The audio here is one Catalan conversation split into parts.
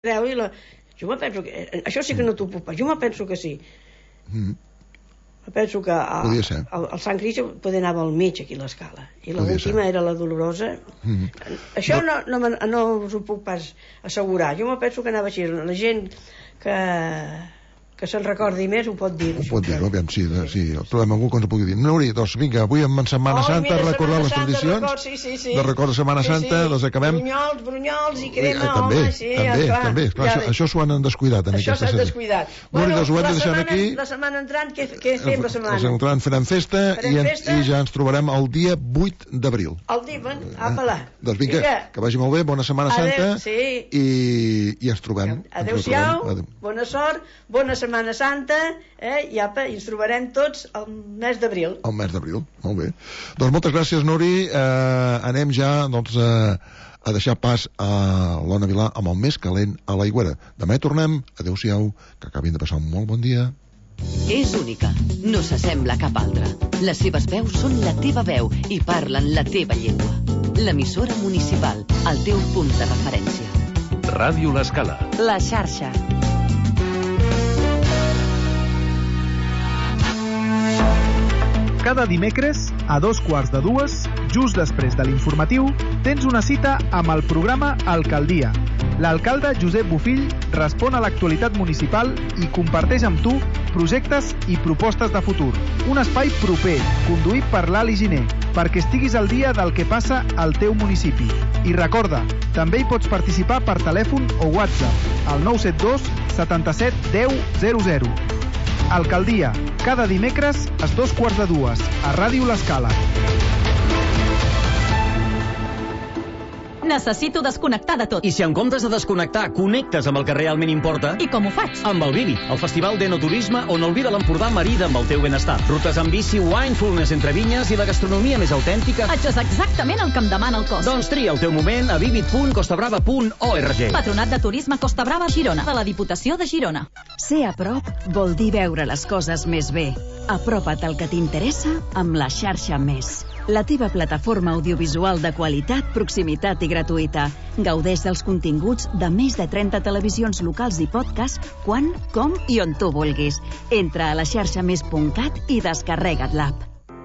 Jo me penso que... Això sí que no t'ho puc pas. Jo me penso que sí. Me penso que el Sant Crist poder anar al mig aquí a l'escala. I l'última era la Dolorosa. Això no us ho puc pas assegurar. Jo me penso que anava així. La gent que se'n recordi més ho pot dir. Ho pot dir, aviam, sí, trobem algú que ens ho pugui dir. Nuri, doncs vinga, avui en Setmana Santa recordar les tradicions de record de Setmana Santa, les acabem. Brunyols i crema, home, sí. També, això s'ho han descuidat. Això s'ha descuidat. Nuri, doncs ho hem de deixar aquí. La setmana entrant, què fem la setmana? La setmana entrant farem festa i ja ens trobarem el dia 8 d'abril. El dia, apa-la. Doncs vinga, que vagi molt bé, bona Setmana Santa i ens trobem. Adéu-siau, bona sort, bona Setmana Santa, i ens trobarem tots el mes d'abril. El mes d'abril, molt bé. Doncs moltes gràcies, Nuri. Anem ja a deixar pas a l'Ona Vilà amb el més calent a l'Aigüera. Demà hi tornem. Adéu-siau, que acabin de passar un molt bon dia. És única, no s'assembla a cap altra. Les seves veus són la teva veu i parlen la teva llengua. L'emissora municipal, el teu punt de referència. Ràdio L'Escala. La xarxa. Cada dimecres, a 2:15, just després de l'informatiu, tens una cita amb el programa Alcaldia. L'alcalde Josep Bofill respon a l'actualitat municipal i comparteix amb tu projectes i propostes de futur. Un espai proper, conduït per l'Ali Giner, perquè estiguis al dia del que passa al teu municipi. I recorda, també hi pots participar per telèfon o WhatsApp al 972 77 10 00. Alcaldia, cada dimecres a 2:15 a Ràdio L'Escala. Necessito desconnectar de tot. I si en comptes de desconnectar connectes amb el que realment importa? I com ho faig? Amb el Vivi, el festival d'enoturisme on el vi de l'Empordà marida amb el teu benestar. Rutes amb bici, winefulness entre vinyes i la gastronomia més autèntica. Això és exactament el que em demana el cos. Doncs tria el teu moment a vivit.costabrava.org. Patronat de Turisme Costa Brava, Girona, de la Diputació de Girona. Ser a prop vol dir veure les coses més bé. Apropa't al que t'interessa amb la xarxa Més. La teva plataforma audiovisual de qualitat, proximitat i gratuïta. Gaudeix dels continguts de més de 30 televisions locals i podcast quan, com i on tu vulguis. Entra a la xarxamés.cat i descarrega't l'app.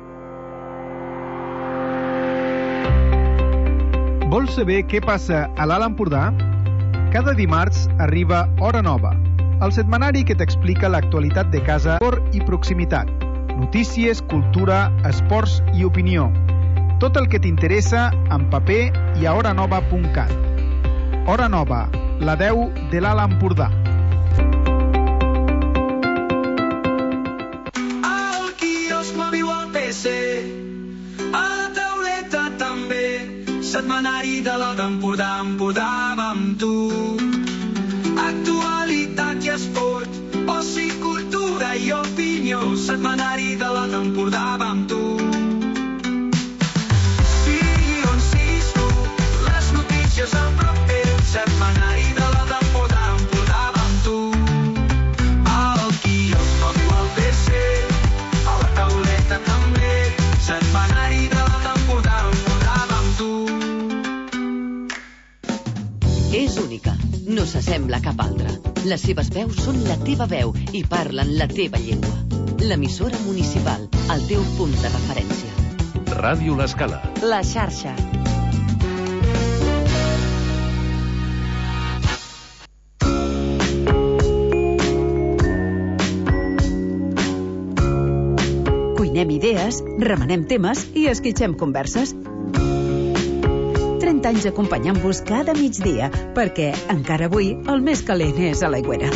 Vols saber què passa a l'Alt Empordà? Cada dimarts arriba Hora Nova, el setmanari que t'explica l'actualitat de casa, esport i proximitat. Notícies, cultura, esports i opinió. Tot el que t'interessa en paper i a horanova.cat. Hora Nova, la 10 de l'Alt Empordà. Al quiosc m'aviu al PC, a la tauleta també, setmanari de l'Alt Empordà, Empordà va amb tu. Actualitat i esport, oci, cultura i opinió, setmanari de l'Alt Empordà va amb tu. Sigui on siguis tu, les notícies al prop teu, setmanari de l'Alt Empordà, Empordà va amb tu. Al quiosc m'aviu al PC, a la tauleta també, setmanari de l'Alt Empordà, Empordà va amb tu. És única, no s'assembla a cap altra. Les seves veus són la teva veu i parlen la teva llengua. L'emissora municipal, el teu punt de referència. Ràdio L'Escala. La xarxa. Cuinem idees, remenem temes i esquitxem converses. 30 anys acompanyant-vos cada migdia, perquè encara avui el més calent és a l'Aigüera.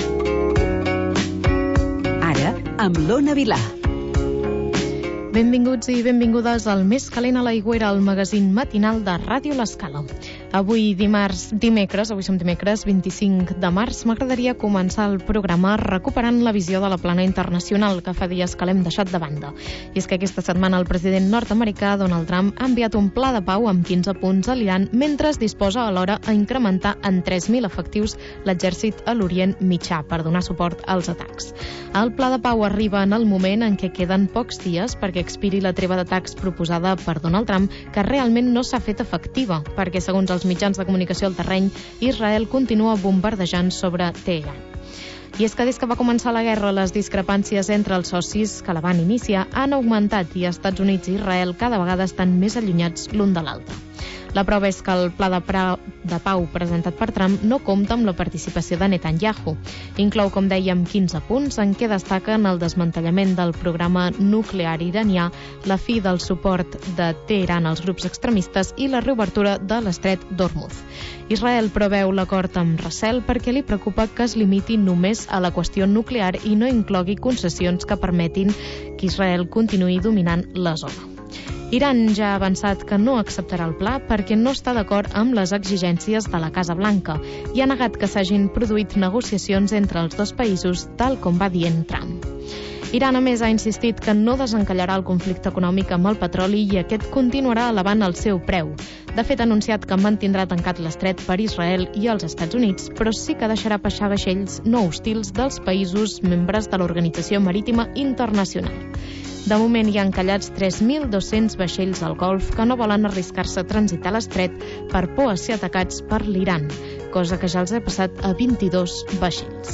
Ara, amb l'Ona Vilà. Benvinguts i benvingudes al Més calent a l'Aigüera, el magazín matinal de Ràdio L'Escala. Avui avui som dimecres 25 de març, m'agradaria començar el programa recuperant la visió de la plana internacional que fa dies que l'hem deixat de banda. I és que aquesta setmana el president nord-americà Donald Trump ha enviat un pla de pau amb 15 punts a l'Iran mentre es disposa alhora a incrementar en 3.000 efectius l'exèrcit a l'Orient Mitjà per donar suport als atacs. El pla de pau arriba en el moment en què queden pocs dies perquè expiri la treva d'atacs proposada per Donald Trump, que realment no s'ha fet efectiva, perquè segons els els mitjans de comunicació al terreny, Israel continua bombardejant sobre Teheran. I és que des que va començar la guerra, les discrepàncies entre els socis que la van iniciar han augmentat i Estats Units i Israel cada vegada estan més allunyats l'un de l'altre. La prova és que el pla de pau presentat per Trump no compta amb la participació de Netanyahu. Inclou, com dèiem, 15 punts en què destaquen el desmantellament del programa nuclear iranià, la fi del suport de Teheran als grups extremistes i la reobertura de l'estret d'Hormuz. Israel preveu l'acord amb recel perquè li preocupa que es limiti només a la qüestió nuclear i no inclogui concessions que permetin que Israel continuï dominant la zona. Iran ja ha avançat que no acceptarà el pla perquè no està d'acord amb les exigències de la Casa Blanca i ha negat que s'hagin produït negociacions entre els dos països, tal com va dient Trump. Iran, a més, ha insistit que no desencallarà el conflicte econòmic amb el petroli i aquest continuarà elevant el seu preu. De fet, ha anunciat que mantindrà tancat l'estret per Israel i els Estats Units, però sí que deixarà passar vaixells no hostils dels països membres de l'Organització Marítima Internacional. De moment hi ha encallats 3.200 vaixells al Golf que no volen arriscar-se a transitar l'estret per por a ser atacats per l'Iran, cosa que ja els ha passat a 22 vaixells.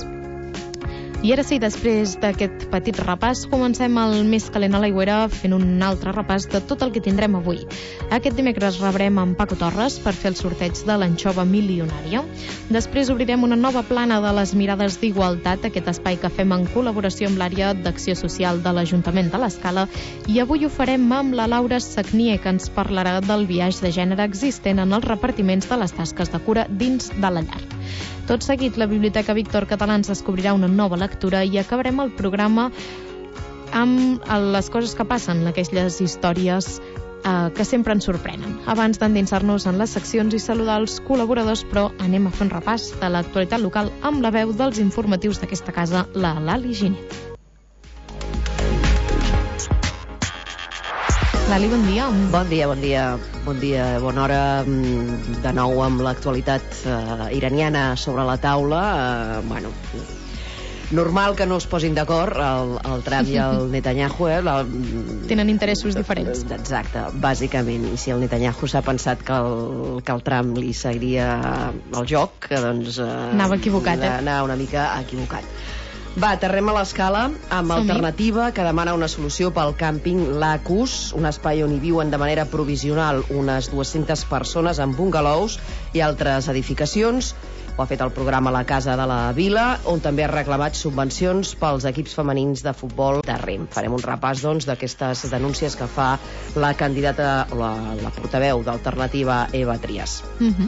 I ara sí, després d'aquest petit repàs, comencem el Més calent a l'aigüera fent un altre repàs de tot el que tindrem avui. Aquest dimecres rebrem en Paco Torres per fer el sorteig de l'anxova milionària. Després obrirem una nova plana de les mirades d'igualtat, aquest espai que fem en col·laboració amb l'àrea d'acció social de l'Ajuntament de l'Escala, i avui ho farem amb la Laura Sagnier, que ens parlarà del biaix de gènere existent en els repartiments de les tasques de cura dins de la llar. Tot seguit, la Biblioteca Víctor Català ens descobrirà una nova lectura i acabarem el programa amb les coses que passen, aquelles històries que sempre ens sorprenen. Abans d'endinsar-nos en les seccions i saludar els col·laboradors, però anem a fer un repàs de l'actualitat local amb la veu dels informatius d'aquesta casa, la Lali Ginet. Lali, bon dia. Bon dia, bona hora. De nou amb l'actualitat iraniana sobre la taula. Normal que no es posin d'acord el Trump i el Netanyahu. Tenen interessos diferents. Exacte, bàsicament. I si el Netanyahu s'ha pensat que el Trump li seguiria el joc, doncs... Anava equivocat, Anava una mica equivocat. Va, aterrem a l'Escala amb Alternativa, que demana una solució pel càmping Lacus, un espai on hi viuen de manera provisional unes 200 persones en bungalows i altres edificacions. Ho ha fet el programa La Casa de la Vila, on també ha reclamat subvencions pels equips femenins de futbol de REM. Farem un repàs, doncs, d'aquestes denúncies que fa la candidata, la portaveu d'Alternativa, Eva Trias.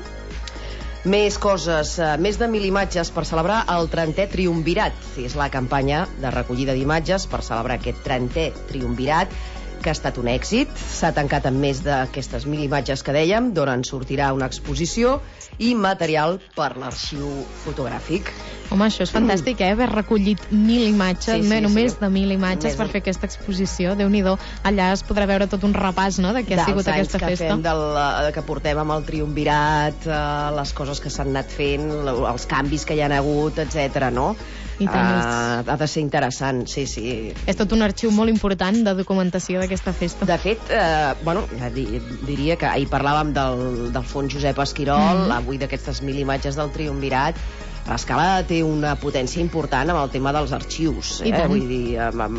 Més coses, més de 1.000 imatges per celebrar el 30è Triumvirat. És la campanya de recollida d'imatges per celebrar aquest 30è Triumvirat, que ha estat un èxit. S'ha tancat amb més d'aquestes 1.000 imatges que dèiem, d'on en sortirà una exposició i material per l'arxiu fotogràfic. Home, això és fantàstic, haver recollit 1.000 imatges, més de 1.000 imatges per fer aquesta exposició. Déu-n'hi-do, allà es podrà veure tot un repàs, no?, de què ha sigut aquesta festa. Dels anys que portem amb el Triumvirat, les coses que s'han anat fent, els canvis que hi ha hagut, etc. no? Ha de ser interessant, sí. És tot un arxiu molt important de documentació d'aquesta festa. De fet, diria que ahir parlàvem del fons Josep Esquirol, avui d'aquestes 1.000 imatges del Triumvirat. L'Escala té una potència important amb el tema dels arxius. Vull dir,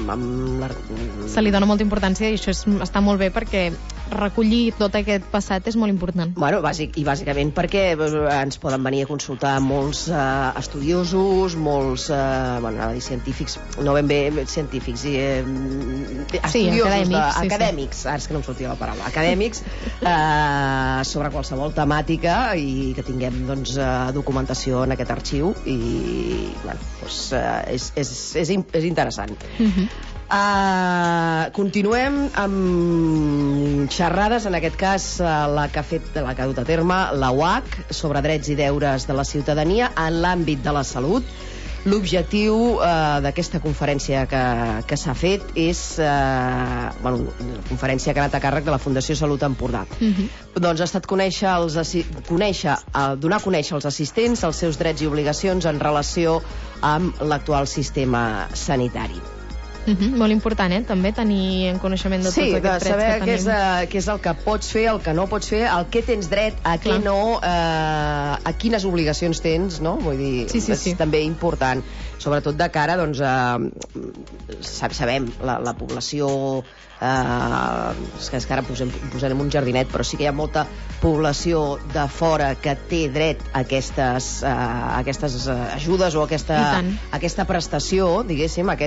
se li dona molta importància i això està molt bé perquè recollir tot aquest passat és molt important. Bueno, bàsicament perquè ens poden venir a consultar molts estudiosos, molts científics, no ben bé científics, estudiosos, acadèmics, ara és que no em sortia la paraula, acadèmics, sobre qualsevol temàtica i que tinguem documentació en aquest arxiu i és interessant. Continuem amb xerrades, en aquest cas la que ha dut a terme la UAC sobre drets i deures de la ciutadania en l'àmbit de la salut. L'objectiu d'aquesta conferència que s'ha fet és una conferència que ha anat a càrrec de la Fundació Salut Empordà. Doncs ha estat donar a conèixer als assistents els seus drets i obligacions en relació amb l'actual sistema sanitari. Molt important, també tenir en coneixement de tots aquests drets que tenim. Sí, saber què és el que pots fer, el que no pots fer, el que tens dret, a què no, a quines obligacions tens, no? Vull dir, és també important, sobretot de cara, doncs, sabem, la població, és que ara posarem un jardinet, però sí que hi ha molta població de fora que té dret a aquestes ajudes o aquesta prestació, diguéssim, a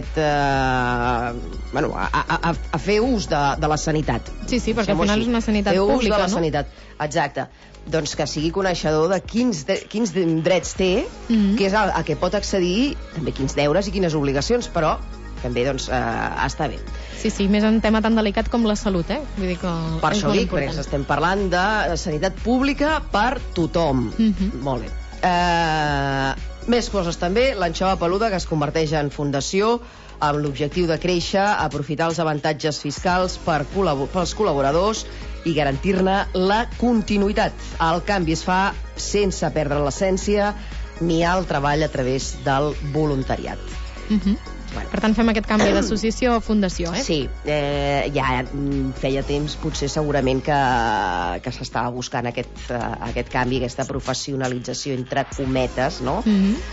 fer ús de la sanitat. Sí, perquè al final és una sanitat pública, no? Fer ús de la sanitat, exacte. Doncs que sigui coneixedor de quins drets té, què és a què pot accedir, també quins deures i quines obligacions, però també doncs està bé. Sí, més en un tema tan delicat com la salut, Vull dir que per això dic, perquè estem parlant de sanitat pública per tothom. Molt bé. Més coses també, l'anxova peluda, que es converteix en fundació amb l'objectiu de créixer, aprofitar els avantatges fiscals pels col·laboradors i garantir-ne la continuïtat. El canvi es fa sense perdre l'essència ni el treball a través del voluntariat. Per tant, fem aquest canvi d'associació a fundació, Sí, ja feia temps, potser segurament que s'estava buscant aquest canvi, aquesta professionalització entre cometes, no?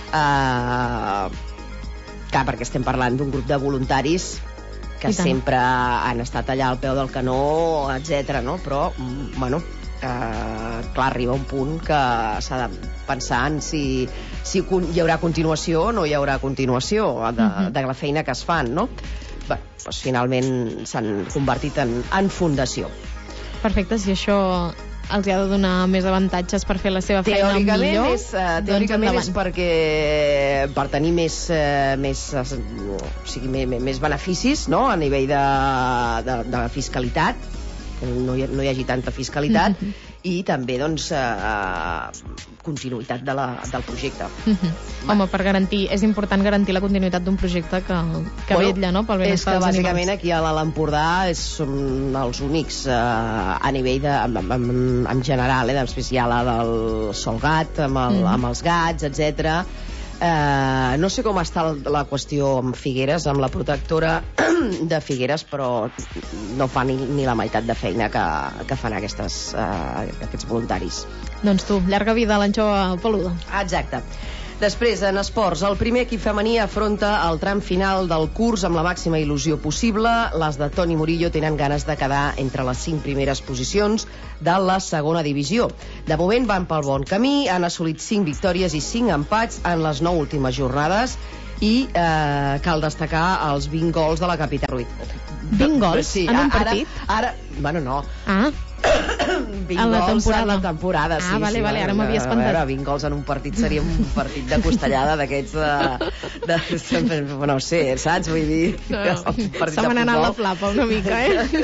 Clar, perquè estem parlant d'un grup de voluntaris que sempre han estat allà al peu del canó, etc. no? Però, bueno, clar, arriba un punt que s'ha de pensar en si hi haurà continuació o no hi haurà continuació de la feina que es fan, no? Bé, doncs finalment s'han convertit en fundació. Perfecte, si això els ha de donar més avantatges per fer la seva feina millor, teòricament és perquè per tenir més beneficis, no?, a nivell de fiscalitat, que no hi hagi tanta fiscalitat, i també, doncs, continuïtat del projecte. Home, per garantir, és important garantir la continuïtat d'un projecte que vetlla, no?, pel benestar dels animals. És que, bàsicament, aquí a l'Empordà som els únics a nivell en general, després hi ha la del Solgat, amb els gats, etc. No sé com està la qüestió amb Figueres, amb la protectora de Figueres, però no fa ni la meitat de feina que fan aquests voluntaris. Doncs tu, llarga vida a l'anxova peluda. Exacte. Després, en esports, el primer equip femení afronta el tram final del curs amb la màxima il·lusió possible. Les de Toni Murillo tenen ganes de quedar entre les 5 primeres posicions de la segona divisió. De moment van pel bon camí, han assolit 5 victòries i 5 empats en les 9 últimes jornades i cal destacar els 20 gols de la capitana Ruiz. 20 gols en un partit? Ara, bueno, no. 20 gols en la temporada, sí. Vale, ara m'havia espantat. 20 gols en un partit seria un partit de costellada d'aquests no sé, saps? Vull dir... Se m'ha anat la flapa una mica,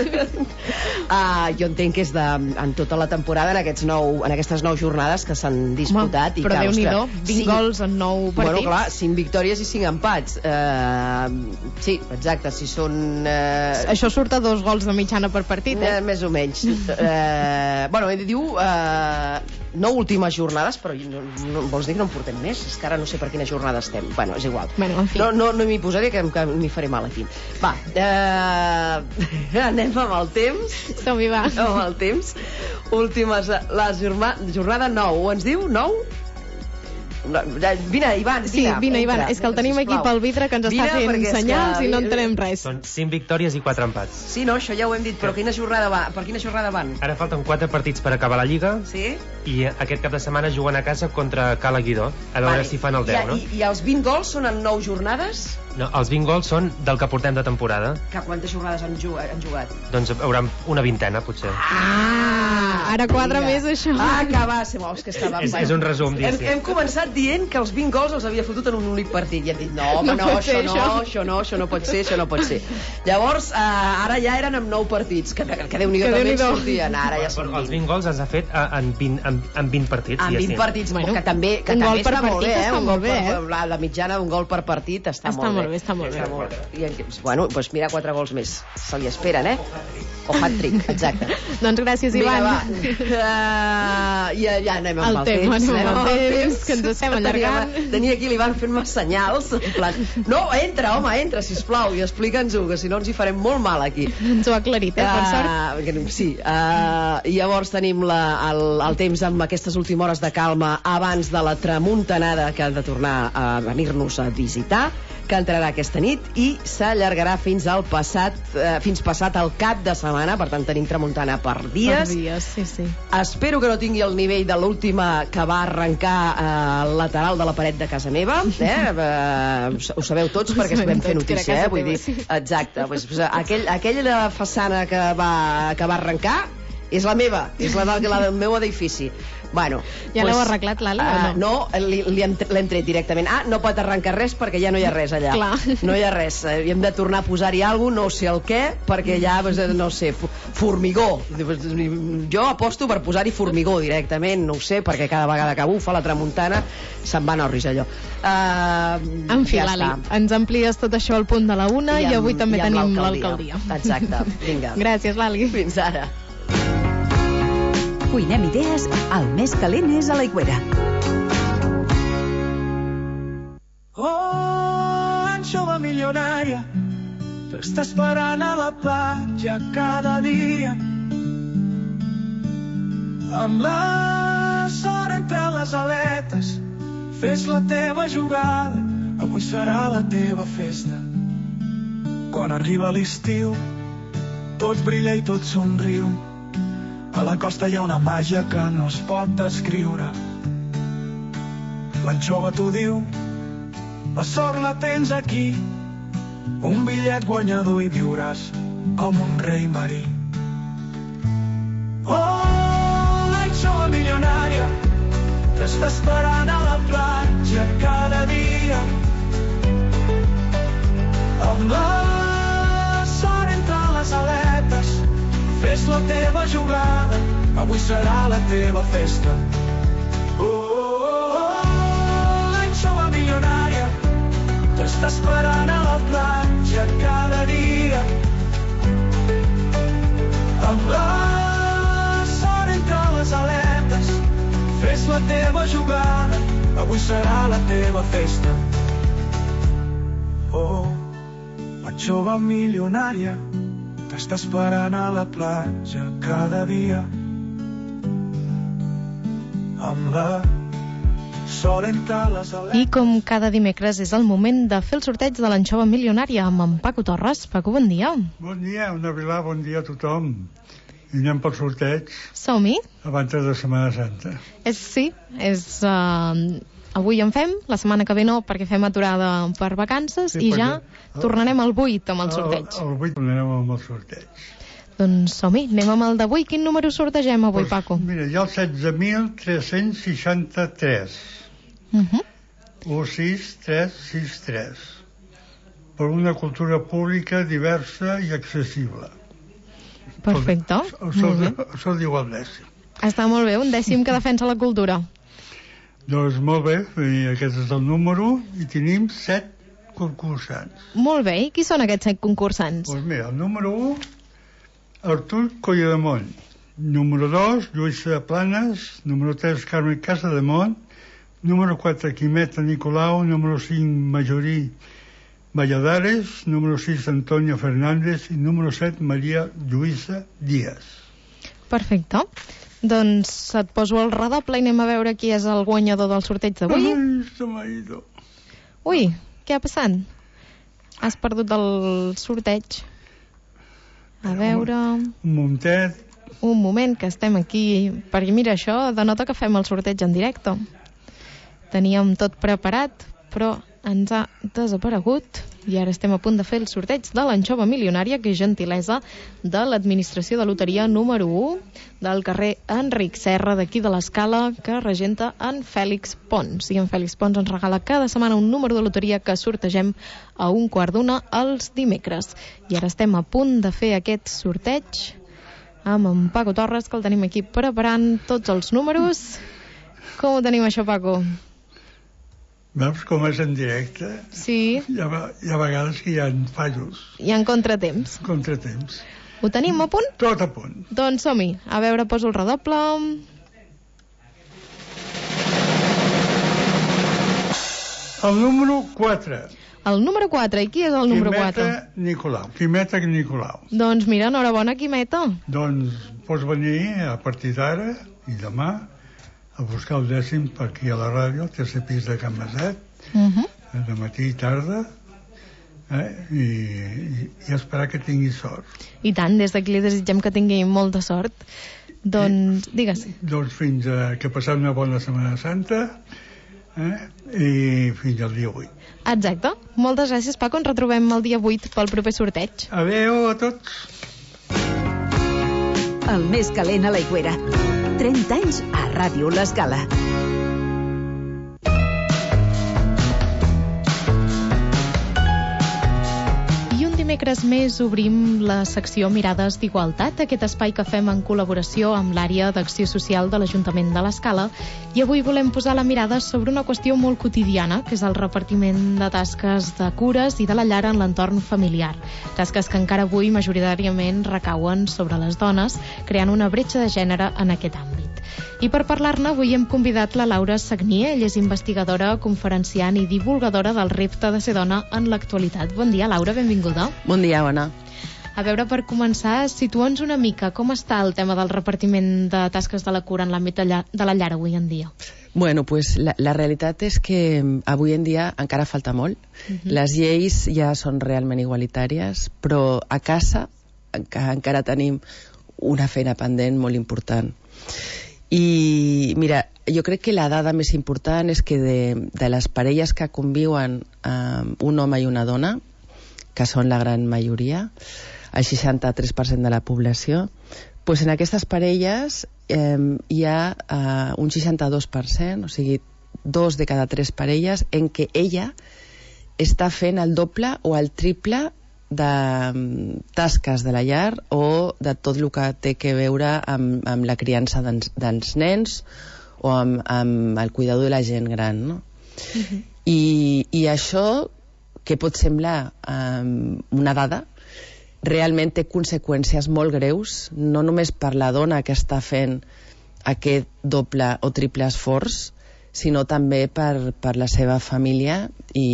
Jo entenc que és en tota la temporada, en aquestes 9 jornades que s'han disputat. Però Déu-n'hi-do, 20 gols en 9 partits. Bueno, clar, 5 victòries i 5 empats. Sí, exacte, si són... Això surt a 2 gols de mitjana per partit, Més o menys. Bueno, diu 9 últimes jornades, però vols dir que no en portem més? És que ara no sé per quina jornada estem. Bueno, és igual. En fi. No m'hi posaré, que m'hi faré mal aquí. Va, anem amb el temps. Som-hi, va. Amb el temps. Últimes, la jornada 9. Ho ens diu? 9? Vine, Ivan, vine. Sí, vine, Ivan. És que el tenim aquí pel vidre que ens està fent senyals i no entenem res. Són 5 victòries i 4 empats. Sí, no, això ja ho hem dit, però per quina jornada van? Ara falten 4 partits per acabar la Lliga. Sí? I aquest cap de setmana juguen a casa contra Cala Guidó. A veure si fan el 10, no? I els 20 gols són en 9 jornades? No, els 20 gols són del que portem de temporada. Que quantes jornades han jugat? Doncs haurà una vintena, potser. Ara quadra més, això. Que va, que estava... És un resum, diguéssim. Hem començat dient que els 20 gols els havia fotut en un únic partit i hem dit, això no pot ser. Llavors, ara ja eren amb 9 partits, que Déu-n'hi-do també sortien. Ara ja són 20. Els 20 gols els ha fet en 20 partits. En 20 partits, que també està molt bé, un gol per partit. La mitjana d'un gol per partit està molt bé. molt bé, està molt bé. Bueno, doncs mira, 4 gols més. Se li esperen, O hat-trick, exacte. Doncs gràcies, Ivan. Vinga, va. Ja anem amb el temps. Anem amb el temps, que ens estem allargant. Tenia aquí l'Ivan fent-me senyals, en plan, no, entra, sisplau, i explica'ns-ho, que si no ens hi farem molt mal aquí. Ens ho ha aclarit, per sort. Sí. Llavors tenim el temps amb aquestes últimes hores de calma abans de la tramuntanada que han de tornar a venir-nos a visitar, que entrarà aquesta nit i s'allargarà fins passat el cap de setmana, per tant tenim tramuntana per dies. Sí. Espero que no tingui el nivell de l'última que va arrencar al lateral de la paret de casa meva, ho sabeu tots perquè vam fer notícia, vull dir, exacte, aquella façana que va arrencar és la meva, és la del meu edifici. Bueno, ja l'heu arreglat, l'Ali, o no? No, l'hem tret directament. No pot arrencar res perquè ja no hi ha res allà. Clar. No hi ha res. Hem de tornar a posar-hi alguna cosa, no sé el què, perquè ja, no sé, formigó. Jo aposto per posar-hi formigó directament, no ho sé, perquè cada vegada que bufa la tramuntana se'n van orris allò. En fi, Lali, ens amplies tot això al punt de la 1 i avui també tenim l'alcaldia. Exacte, vinga. Gràcies, Lali. Fins ara. Cuinem idees, el més calent és a l'Aigüera. Oh, anxova milionària, t'està esperant a la platja cada dia. Amb la sort entre les aletes, fes la teva jugada, avui serà la teva festa. Quan arriba l'estiu, tot brilla i tot somriu. A la costa hi ha una màgia que no es pot descriure. L'anxova t'ho diu, la sort la tens aquí, un bitllet guanyador i viuràs com un rei marí. Oh, l'anxova milionària, t'està esperant a la platja cada dia. Amb la sort entre les aletes, fes la teva jugada, avui serà la teva festa. L'anxova milionària t'està esperant a la platja cada dia. Amb la sort entre les aletes, fes la teva jugada, avui serà la teva festa. Oh, l'anxova milionària t'està esperant a la platja cada dia. Amb la sol entre les aletes. I com cada dimecres és el moment de fer el sorteig de l'anxova milionària amb en Paco Torres. Paco, bon dia. Bon dia, Ona Vilà, bon dia a tothom. I anem pel sorteig. Som-hi. Abans de Setmana Santa. Sí, avui en fem, la setmana que ve no, perquè fem aturada per vacances, i ja tornarem al 8 amb el sorteig. Al 8 tornarem amb el sorteig. Doncs som-hi, anem amb el d'avui. Quin número sortegem avui, Paco? Mira, hi ha el 16.363. 16363. Per una cultura pública diversa i accessible. Perfecte. Això diu el dècim. Està molt bé, un dècim que defensa la cultura. Doncs molt bé, aquest és el número i tenim 7 concursants. Molt bé, i qui són aquests 7 concursants? Doncs mira, el número 1, Artur Collademont. Número 2, Lluïsa Planes. Número 3, Carme Casademont. Número 4, Quimeta Nicolau. Número 5, Majorí Valladares. Número 6, Antonio Fernández. I número 7, Maria Lluïsa Díaz. Perfecte. Doncs et poso el redoble i anem a veure qui és el guanyador del sorteig d'avui. Ai, se m'ha ido. Ui, què ha passat? Has perdut el sorteig. A veure... Un momentet. Un moment, que estem aquí. Perquè mira, això denota que fem el sorteig en directe. Teníem tot preparat, però ens ha desaparegut. I ara estem a punt de fer el sorteig de l'anxova milionària, que és gentilesa de l'administració de loteria número 1 del carrer Enric Serra, d'aquí de l'Escala, que regenta en Fèlix Pons. I en Fèlix Pons ens regala cada setmana un número de loteria que sortegem a 1:15 els dimecres. I ara estem a punt de fer aquest sorteig amb en Paco Torres, que el tenim aquí preparant tots els números. Com ho tenim això, Paco? Veus com és en directe? Sí. Hi ha vegades que hi ha fallos. Hi ha contratemps. Contratemps. Ho tenim a punt? Tot a punt. Doncs som-hi. A veure, poso el redoble. El número 4. El número 4. I qui és el número 4? Quimeta Nicolau. Doncs mira, enhorabona, Quimeta. Doncs pots venir a partir d'ara i demà a buscar el 10è per aquí a la ràdio, al tercer pis de Can Maset, de matí i tarda, i esperar que tingui sort. I tant, des d'aquí li desitgem que tingui molta sort. Doncs, digues. Doncs fins que passem una bona Setmana Santa, i fins al dia 8. Exacte. Moltes gràcies, Paco. Ens retrobem el dia 8 pel proper sorteig. Adéu a tots. El més calent a l'Aigüera. 30 anys a Ràdio L'Escala. Dimecres més obrim la secció Mirades d'Igualtat, aquest espai que fem en col·laboració amb l'àrea d'acció social de l'Ajuntament de l'Escala, i avui volem posar la mirada sobre una qüestió molt quotidiana, que és el repartiment de tasques de cures i de la llar en l'entorn familiar. Tasques que encara avui majoritàriament recauen sobre les dones, creant una bretxa de gènere en aquest àmbit. I per parlar-ne avui hem convidat la Laura Sagnier. Ella és investigadora, conferenciant i divulgadora del repte de ser dona en l'actualitat. Bon dia, Laura, benvinguda. Bon dia, Ona. A veure, per començar, situa'ns una mica com està el tema del repartiment de tasques de la cura en l'àmbit de la llar avui en dia. Bueno, pues la realitat és que avui en dia encara falta molt. Les lleis ja són realment igualitàries, però a casa encara tenim una feina pendent molt important. I mira, jo crec que la dada més important és que de les parelles que conviuen un home i una dona, que són la gran majoria, el 63% de la població, doncs en aquestes parelles hi ha un 62%, o sigui, 2 de cada 3 parelles en què ella està fent el doble o el triple de tasques de la llar o de tot el que té que veure amb la criança dels nens o amb el cuidador de la gent gran, no? I això, que pot semblar una dada, realment té conseqüències molt greus, no només per la dona que està fent aquest doble o triple esforç, sinó també per la seva família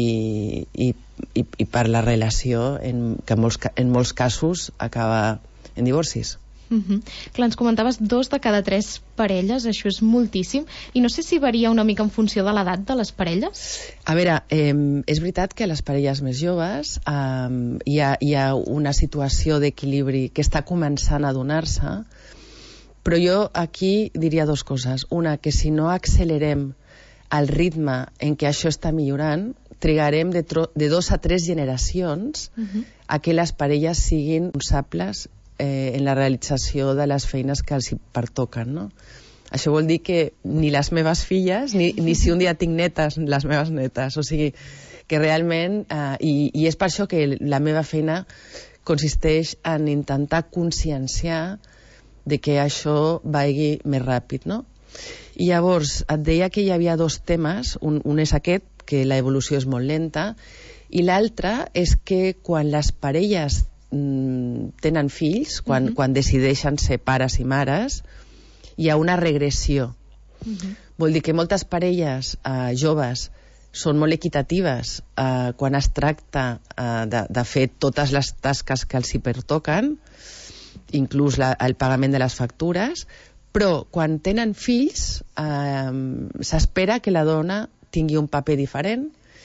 i per la relació que en molts casos acaba en divorcis. Clar, ens comentaves 2 de cada 3 parelles, això és moltíssim, i no sé si varia una mica en funció de l'edat de les parelles? A veure, és veritat que a les parelles més joves hi ha una situació d'equilibri que està començant a donar-se, però jo aquí diria 2 coses. Una, que si no accelerem el ritme en què això està millorant, trigarem de 2 a 3 generacions a que les parelles siguin responsables en la realització de les feines que els hi pertoquen, no? Això vol dir que ni les meves filles, ni si un dia tinc netes, les meves netes. O sigui, que realment, i és per això que la meva feina consisteix en intentar conscienciar de que això vagi més ràpid, no? I llavors, et deia que hi havia 2 temes, un és aquest, que la evolució és molt lenta, i l'altre és que quan les parelles tenen fills, quan decideixen ser pares i mares, hi ha una regressió. Vol dir que moltes parelles joves són molt equitatives quan es tracta de fer totes les tasques que els hi pertoquen, inclús el pagament de les factures, però quan tenen fills s'espera que la dona tingui un paper diferent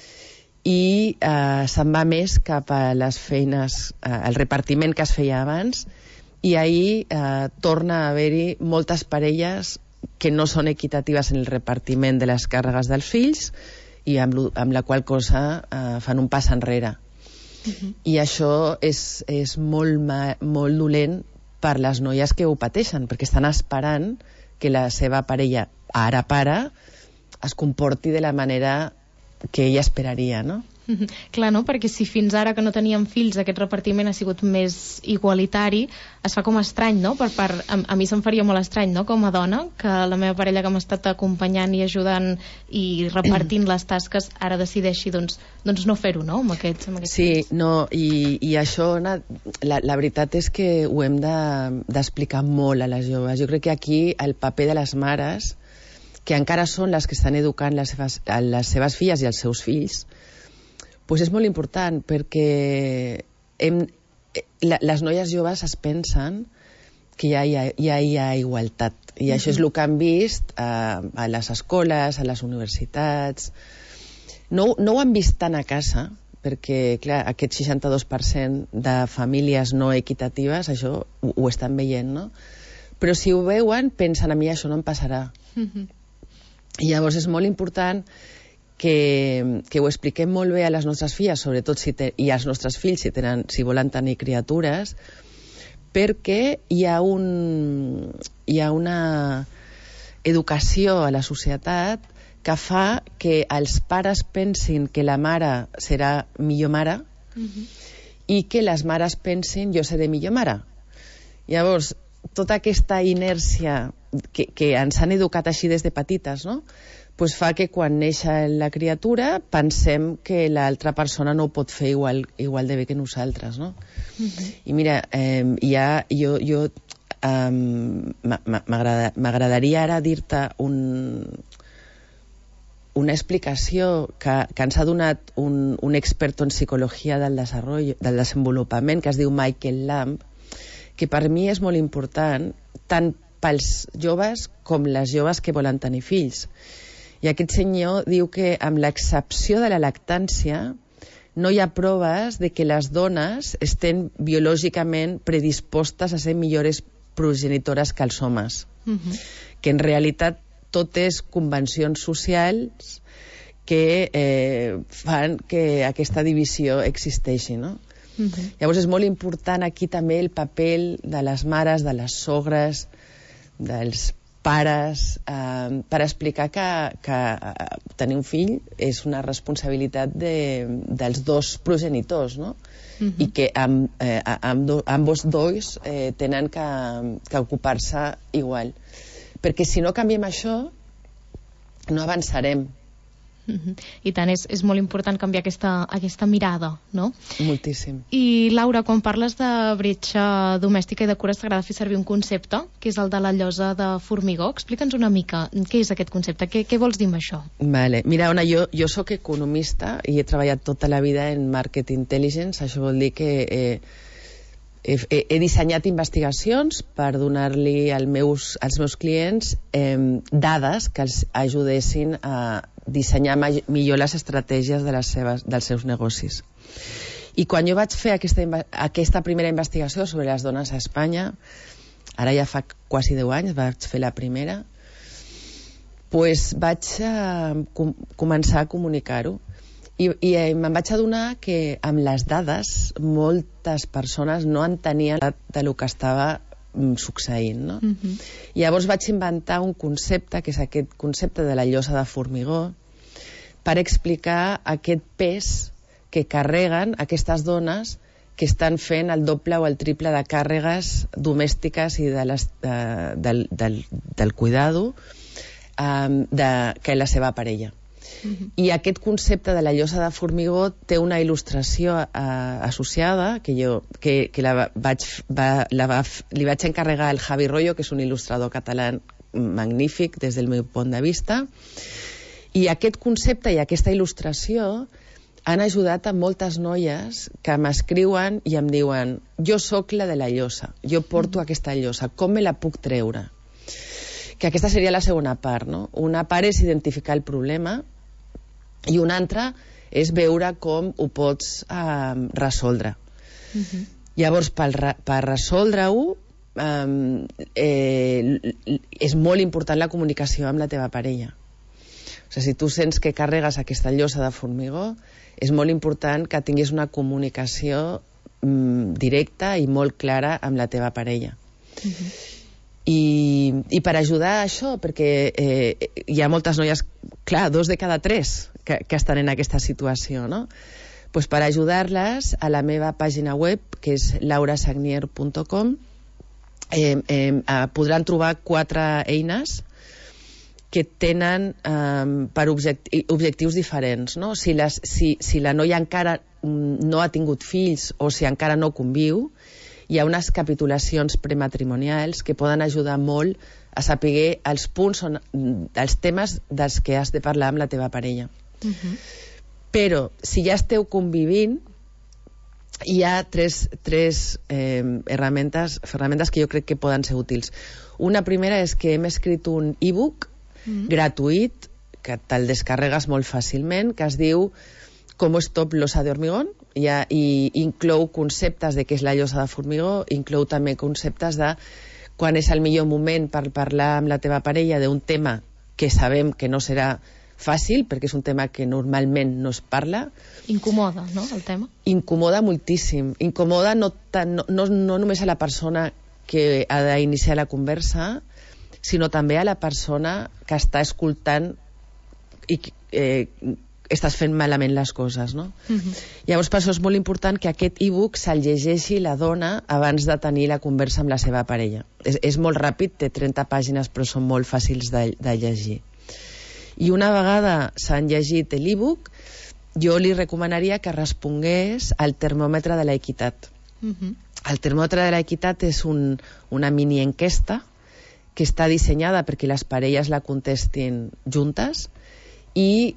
i se'n va més cap a les feines, el repartiment que es feia abans, i ahir torna a haver-hi moltes parelles que no són equitatives en el repartiment de les càrregues dels fills i amb la qual cosa fan un pas enrere. I això és molt dolent per les noies que ho pateixen, perquè estan esperant que la seva parella, ara pare, es comporti de la manera que ella esperaria, no? Clar, no? Perquè si fins ara que no teníem fills aquest repartiment ha sigut més igualitari, es fa com estrany, no? A mi se'm faria molt estrany, no? Com a dona, que la meva parella que m'ha estat acompanyant i ajudant i repartint les tasques ara decideixi doncs no fer-ho, no? Amb aquests sí, no, i això, la veritat és que ho hem d'explicar molt a les joves. Jo crec que aquí el paper de les mares, que encara són les que estan educant les seves filles i els seus fills, pues és molt important, perquè les noies joves es pensen que ja hi ha igualtat, i això és el que han vist a les escoles, a les universitats. No ho han vist tant a casa, perquè clar, aquest 62% de famílies no equitatives, això ho estan veient, no? Però si ho veuen, pensen, a mi això no em passarà. I llavors és molt important que ho expliquem molt bé a les nostres filles, sobretot i als nostres fills si volen tenir criatures, perquè hi ha una educació a la societat que fa que els pares pensin que la mare serà millor mare i que les mares pensin jo seré millor mare. Llavors, tota aquesta inèrcia que ens han educat així des de petites, no?, pues fa que quan neix la criatura pensem que l'altra persona no ho pot fer igual de bé que nosaltres, no? I mira, m'agradaria ara dir-te una explicació que ens ha donat un expert en psicologia del desenvolupament, que es diu Michael Lamb, que per mi és molt important, tant pels joves com les joves que volen tenir fills. I aquest senyor diu que amb l'excepció de la lactància no hi ha proves de que les dones estem biològicament predispostes a ser millors progenitores que els homes. Que en realitat tot és convencions socials que fan que aquesta divisió existeixi, no? Llavors és molt important aquí també el paper de les mares, de les sogres, dels pares, per explicar que tenir un fill és una responsabilitat dels dos progenitors, no? I que ambos dos tenen que ocupar-se igual. Perquè si no canviem això, no avançarem. I tant, és molt important canviar aquesta mirada, no? Moltíssim. I Laura, quan parles de bretxa domèstica i de cures, t'agrada fer servir un concepte, que és el de la llosa de formigó. Explica'ns una mica què és aquest concepte, què vols dir amb això? Vale. Mira, Ona, jo soc economista i he treballat tota la vida en market intelligence. Això vol dir que he dissenyat investigacions per donar-li als meus clients dades que els ajudessin a dissenyar millor les estratègies dels seus negocis. I quan jo vaig fer aquesta primera investigació sobre les dones a Espanya, ara ja fa quasi 10 anys, vaig fer la primera, doncs vaig començar a comunicar-ho. I me'n vaig adonar que amb les dades moltes persones no entenien del que estava succeint, no? Llavors vaig inventar un concepte, que és aquest concepte de la llosa de formigó, per explicar aquest pes que carreguen aquestes dones que estan fent el doble o el triple de càrregues domèstiques i del cuidado que la seva parella. I aquest concepte de la llosa de formigó té una il·lustració associada que li vaig encarregar al Javi Royo, que és un il·lustrador català magnífic des del meu punt de vista, i aquest concepte i aquesta il·lustració han ajudat a moltes noies que m'escriuen i em diuen: jo sóc la de la llosa, jo porto aquesta llosa, com me la puc treure? Que aquesta seria la segona part, no? Una part és identificar el problema i una altra és veure com ho pots resoldre. Llavors, per resoldre-ho, és molt important la comunicació amb la teva parella. O sigui, si tu sents que carregues aquesta llosa de formigó, és molt important que tinguis una comunicació directa i molt clara amb la teva parella. I per ajudar a això, perquè hi ha moltes noies, clar, 2 de cada 3 que estan en aquesta situació, no? Pues per ajudar-les, a la meva pàgina web, que és laurasagnier.com, podran trobar 4 eines que tenen per objectius diferents, no? Si la noia encara no ha tingut fills o si encara no conviu, hi ha unes capitulacions prematrimonials que poden ajudar molt a saber els punts, els temes dels que has de parlar amb la teva parella. Però si ja esteu convivint, hi ha tres ferramentes que jo crec que poden ser útils. Una primera és que hem escrit un e-book gratuït, que te'l descarregues molt fàcilment, que es diu Com stop losa de hormigón, i inclou conceptes de què és la llosa de formigó, inclou també conceptes de quan és el millor moment per parlar amb la teva parella d'un tema que sabem que no serà fàcil, perquè és un tema que normalment no es parla. Incomoda, no, el tema? Incomoda moltíssim. Incomoda no només a la persona que ha d'iniciar la conversa, sinó també a la persona que està escoltant i estàs fent malament les coses, no? Llavors, per això és molt important que aquest e-book se'l llegeixi la dona abans de tenir la conversa amb la seva parella. És molt ràpid, té 30 pàgines, però són molt fàcils de llegir. I una vegada s'han llegit l'e-book, jo li recomanaria que respongués al termòmetre de l'equitat. El termòmetre de l'equitat és una mini enquesta que està dissenyada perquè les parelles la contestin juntes, i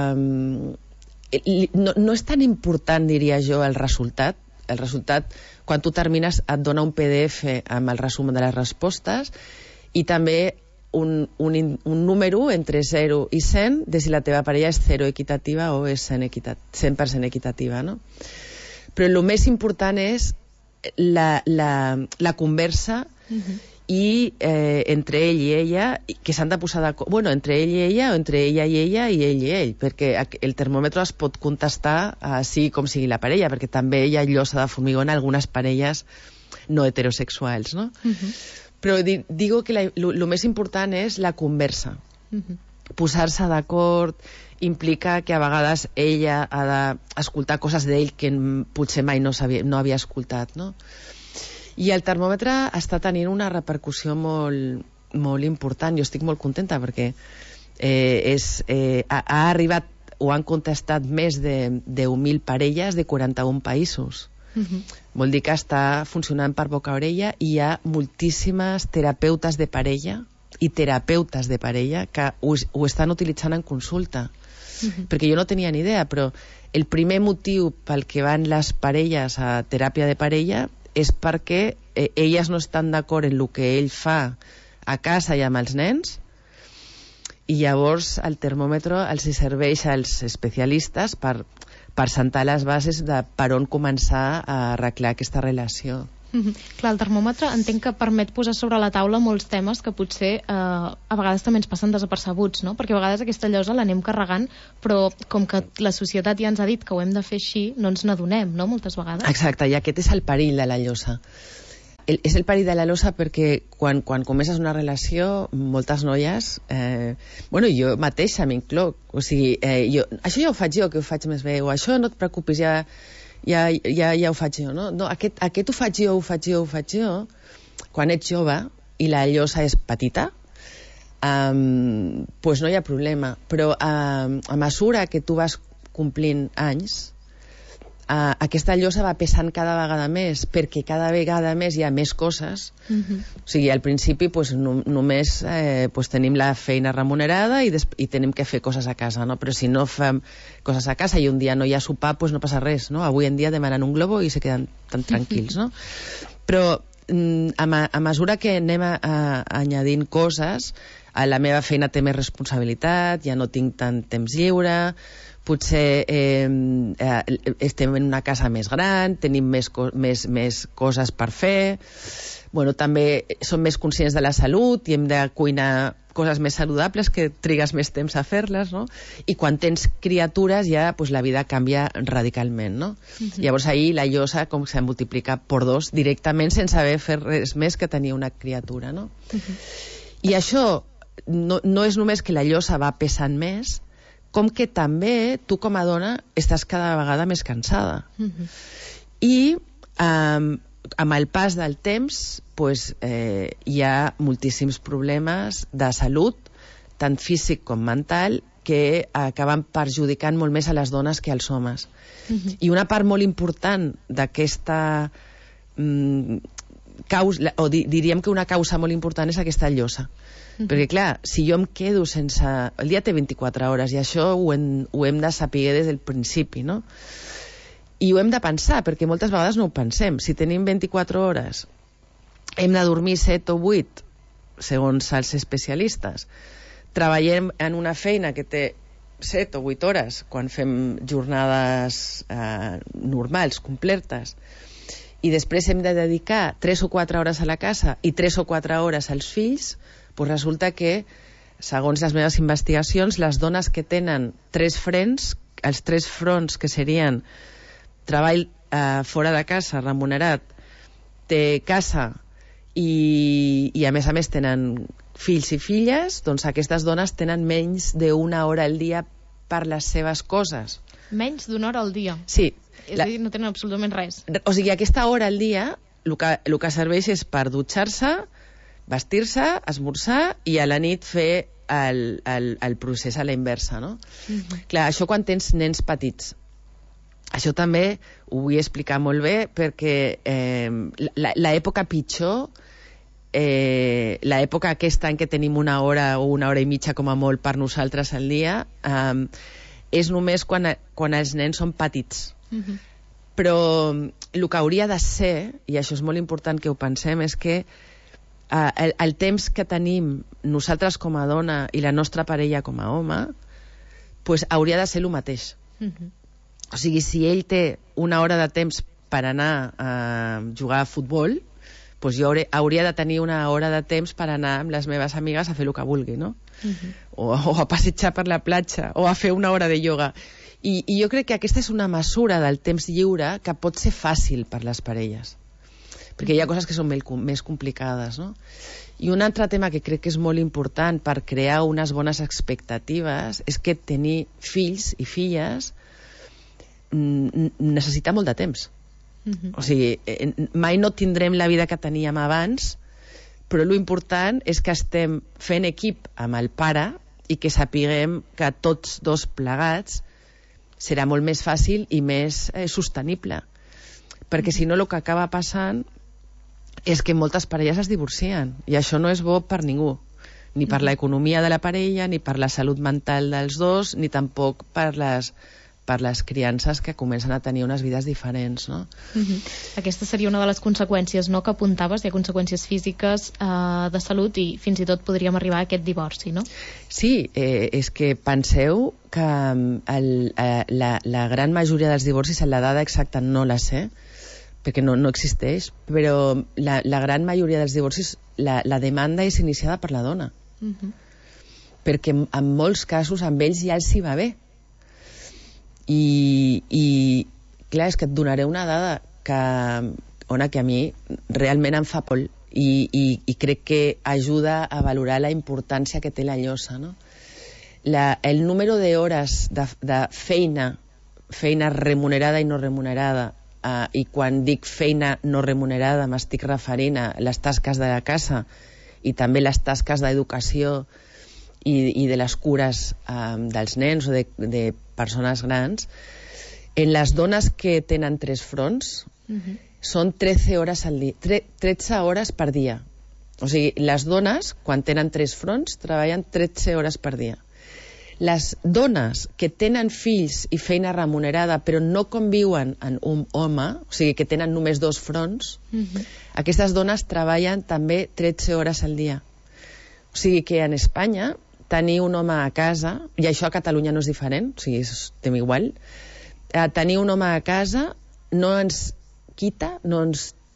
no és tan important, diria jo, el resultat. El resultat, quan tu termines, et dona un PDF amb el resum de les respostes i també un número entre 0 i 100 de si la teva parella és 0 equitativa o és 100% equitativa, no? Però el més important és la conversa i entre ell i ella, que s'han de posar d'acord, bueno, entre ell i ella, o entre ella i ella i ell i ell, perquè el termòmetre es pot contestar així com sigui la parella, perquè també hi ha llosa de formigó en algunes parelles no heterosexuals, no? Però digo que el més important és la conversa. Posar-se d'acord implica que a vegades ella ha d'escoltar coses d'ell que potser mai no havia escoltat, no? I el termòmetre està tenint una repercussió molt important. Jo estic molt contenta perquè ha arribat o han contestat més de 10.000 parelles de 41 països. Vol dir que està funcionant per boca a orella i hi ha moltíssimes terapeutes de parella que ho estan utilitzant en consulta. Perquè jo no tenia ni idea, però el primer motiu pel que van les parelles a teràpia de parella és perquè elles no estan d'acord en el que ell fa a casa i amb els nens, i llavors el termòmetre els serveix als especialistes per sentar les bases de per on començar a arreglar aquesta relació. Clar, el termòmetre entenc que permet posar sobre la taula molts temes que potser a vegades també ens passen desapercebuts, no? Perquè a vegades aquesta llosa l'anem carregant, però com que la societat ja ens ha dit que ho hem de fer així, no ens n'adonem, no?, moltes vegades. Exacte, i aquest és el perill de la llosa. És el perill de la llosa perquè quan comences una relació, moltes noies, bueno, jo mateixa m'incloc, o sigui, això ja ho faig jo, que ho faig més bé, o això no et preocupis, ja ho faig jo, no? No, aquest ho faig jo. Quan ets jove i la llosa és petita, doncs no hi ha problema. Però a mesura que tu vas complint anys, aquesta llosa va pesant cada vegada més, perquè cada vegada més hi ha més coses. O sigui, al principi només tenim la feina remunerada i tenim que fer coses a casa, no? Però si no fem coses a casa i un dia no hi ha sopar, no passa res, no? Avui en dia demanen un globo i se queden tan tranquils, no? Però a mesura que anem añadint coses, la meva feina té més responsabilitat, ja no tinc tant temps lliure, potser estem en una casa més gran, tenim més coses per fer, bueno, també som més conscients de la salut i hem de cuinar coses més saludables que trigues més temps a fer-les, no? I quan tens criatures ja la vida canvia radicalment, no? Llavors ahir la llosa com s'ha multiplicat per 2 directament sense haver fet res més que tenir una criatura, no? I això no és només que la llosa va pesant més, com que també tu com a dona estàs cada vegada més cansada. I amb el pas del temps hi ha moltíssims problemes de salut, tant físic com mental, que acaben perjudicant molt més a les dones que als homes. I una part molt important d'aquesta causa, o diríem que una causa molt important és aquesta llosa. Perquè clar, si jo em quedo sense... El dia té 24 hores i això ho hem de saber des del principi, no? I ho hem de pensar, perquè moltes vegades no ho pensem. Si tenim 24 hores, hem de dormir 7 o 8, segons els especialistes. Treballem en una feina que té 7 o 8 hores, quan fem jornades normals, completes, i després hem de dedicar 3 o 4 hores a la casa i 3 o 4 hores als fills, doncs resulta que, segons les meves investigacions, les dones que tenen 3 frents, els 3 fronts que serien treball fora de casa, remunerat, té casa i a més tenen fills i filles, doncs aquestes dones tenen menys d'1 hora al dia per les seves coses. Menys d'1 hora al dia? Sí. És a dir, no tenen absolutament res. O sigui, aquesta hora al dia el que serveix és per dutxar-se, vestir-se, esmorzar i a la nit fer el procés a la inversa, no? Clar, això quan tens nens petits. Això també ho vull explicar molt bé perquè l'època pitjor, l'època aquesta en què tenim 1 hora o 1 hora i mitja com a molt per nosaltres al dia, és només quan els nens són petits. Però el que hauria de ser, i això és molt important que ho pensem, és que el temps que tenim nosaltres com a dona i la nostra parella com a home hauria de ser el mateix. O sigui, si ell té 1 hora de temps per anar a jugar a futbol, doncs jo hauria de tenir 1 hora de temps per anar amb les meves amigues a fer el que vulgui, no? O a passejar per la platja, o a fer 1 hora de ioga. I jo crec que aquesta és una mesura del temps lliure que pot ser fàcil per les parelles, perquè hi ha coses que són més complicades, no? I un altre tema que crec que és molt important per crear unes bones expectatives és que tenir fills i filles necessita molt de temps. O sigui, mai no tindrem la vida que teníem abans, però l'important és que estem fent equip amb el pare i que sapiguem que tots dos plegats serà molt més fàcil i més sostenible. Perquè si no el que acaba passant és que moltes parelles es divorcien i això no és bo per ningú, ni per l'economia de la parella, ni per la salut mental dels dos, ni tampoc per les criances que comencen a tenir unes vides diferents, no? Aquesta seria una de les conseqüències, no?, que apuntaves. Hi ha conseqüències físiques, de salut, i fins i tot podríem arribar a aquest divorci, no? Sí, és que penseu que la gran majoria dels divorcis, la dada exacta no la sé, perquè no existeix, però la gran majoria dels divorcis, la demanda és iniciada per la dona. Perquè en molts casos amb ells ja els hi va bé. I clar, és que et donaré una dada que a mi realment em fa por i crec que ajuda a valorar la importància que té la llosa, no? El número d'hores de feina remunerada i no remunerada, i quan dic feina no remunerada m'estic referint a les tasques de la casa i també les tasques d'educació i de les cures dels nens o de persones grans. En les dones que tenen 3 fronts són 13 hores al dia, 13 hores per dia. O sigui, les dones, quan tenen 3 fronts, treballen 13 hores per dia. Les dones que tenen fills i feina remunerada però no conviuen amb un home, o sigui, que tenen només 2 fronts, aquestes dones treballen també 13 hores al dia. O sigui que en Espanya tenir un home a casa, i això a Catalunya no és diferent, o sigui, estem igual, tenir un home a casa no ens quita, no ens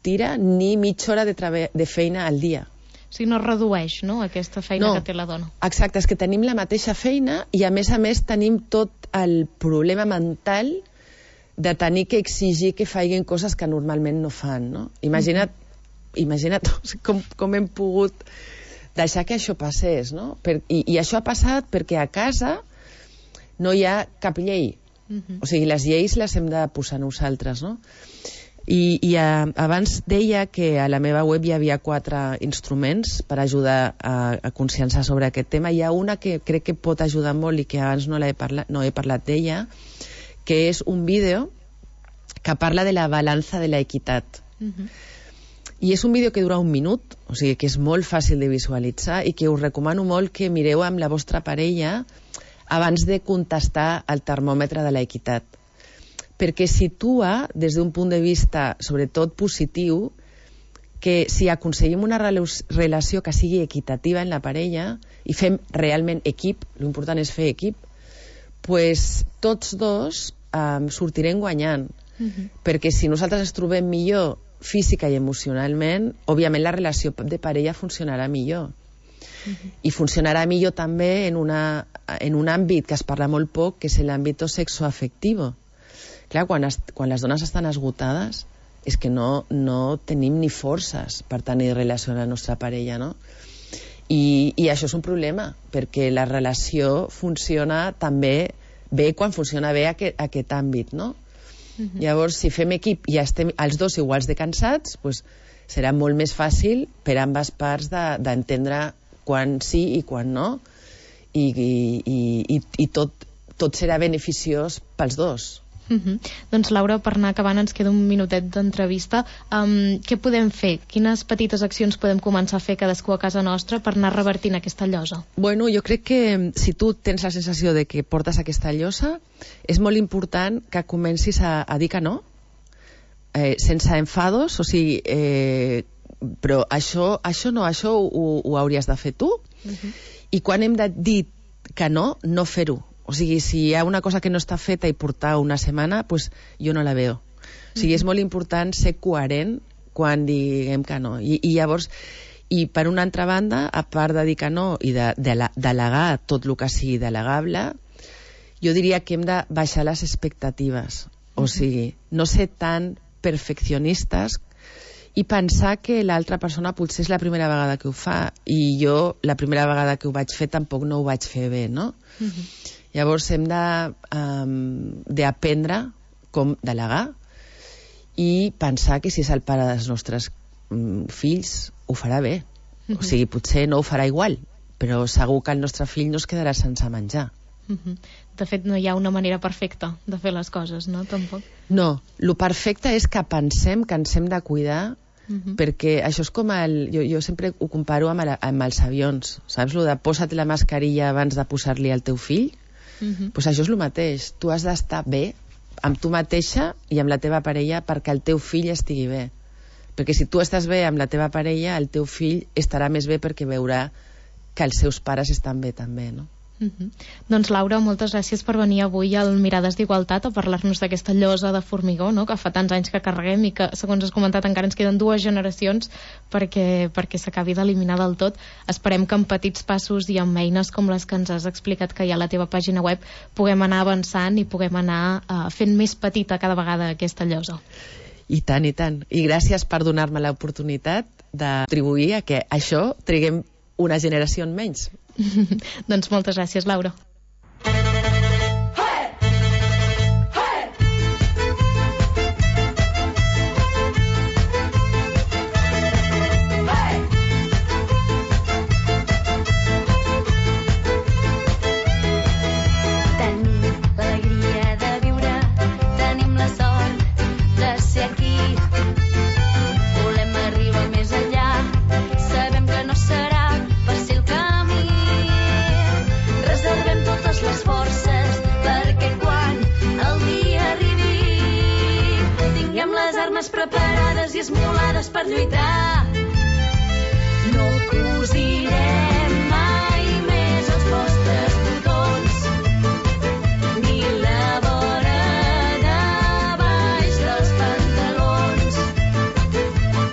tira ni mitja hora de feina al dia. O sigui, no redueix, no?, aquesta feina que té la dona. Exacte, és que tenim la mateixa feina i a més tenim tot el problema mental de tenir que exigir que facin coses que normalment no fan, no? Imagina't com hem pogut deixar que això passés, no? I això ha passat perquè a casa no hi ha cap llei. O sigui, les lleis les hem de posar nosaltres, no? I abans deia que a la meva web hi havia 4 instruments per ajudar a conscienciar sobre aquest tema. Hi ha una que crec que pot ajudar molt i que abans no he parlat d'ella, que és un vídeo que parla de la balança de l'equitat. I és un vídeo que dura 1 minut, o sigui que és molt fàcil de visualitzar i que us recomano molt que mireu amb la vostra parella abans de contestar al termòmetre de l'equitat. Perquè situa, des d'un punt de vista sobretot positiu, que si aconseguim una relació que sigui equitativa en la parella i fem realment equip, l'important és fer equip, pues tots dos sortirem guanyant. Perquè si nosaltres ens trobem millor física i emocionalment, òbviament la relació de parella funcionarà millor. I funcionarà millor també en un àmbit que es parla molt poc, que és l'àmbit sexoafectiu. Clar, quan les dones estan esgotades és que no tenim ni forces per tenir relació amb la nostra parella, no? I això és un problema, perquè la relació funciona també bé quan funciona bé aquest àmbit, no? Llavors, si fem equip i estem els dos iguals de cansats, pues, serà molt més fàcil per ambes parts d'entendre quan sí i quan no, i tot serà beneficiós pels dos. Doncs Laura, per anar acabant, ens queda un minutet d'entrevista. Què podem fer? Quines petites accions podem començar a fer cadascú a casa nostra per anar revertint aquesta llosa? Bueno, jo crec que si tu tens la sensació de que portes aquesta llosa, és molt important que comencis a dir que no, sense enfados, o sigui, però això ho hauries de fer tu, i quan hem de dir que no fer-ho. O sigui, si hi ha una cosa que no està feta i portar una setmana, pues jo no la veo. O sigui, és molt important ser coherent quan diguem que no. I llavors, i per una altra banda, a part de dir que no i de delegar tot el que sigui delegable, jo diria que hem de baixar les expectatives. O sigui, no ser tan perfeccionistes i pensar que l'altra persona potser és la primera vegada que ho fa i jo la primera vegada que ho vaig fer tampoc no ho vaig fer bé, no? Llavors hem d'aprendre com delegar i pensar que si és el pare dels nostres fills ho farà bé. O sigui, potser no ho farà igual, però segur que el nostre fill no es quedarà sense menjar. De fet, no hi ha una manera perfecta de fer les coses, no? Tampoc. No, el perfecte és que pensem que ens hem de cuidar, perquè això és com jo sempre ho comparo amb els avions, saps? Lo de posa't la mascarilla abans de posar-li al teu fill. Pues això és el mateix, tu has d'estar bé amb tu mateixa i amb la teva parella perquè el teu fill estigui bé, perquè si tu estàs bé amb la teva parella, el teu fill estarà més bé perquè veurà que els seus pares estan bé també, no? Doncs Laura, moltes gràcies per venir avui al Mirades d'Igualtat a parlar-nos d'aquesta llosa de formigó, no?, que fa tants anys que carreguem i que, segons has comentat, encara ens queden 2 generacions perquè s'acabi d'eliminar del tot. Esperem que amb petits passos i amb eines com les que ens has explicat que hi ha a la teva pàgina web puguem anar avançant i puguem anar fent més petita cada vegada aquesta llosa. I tant, i tant. I gràcies per donar-me l'oportunitat de contribuir a que això triguem una generació en menys. Doncs moltes gràcies, Laura. Preparades i esmolades per lluitar. No cosirem mai més els vostres botons ni la vora de baix dels pantalons.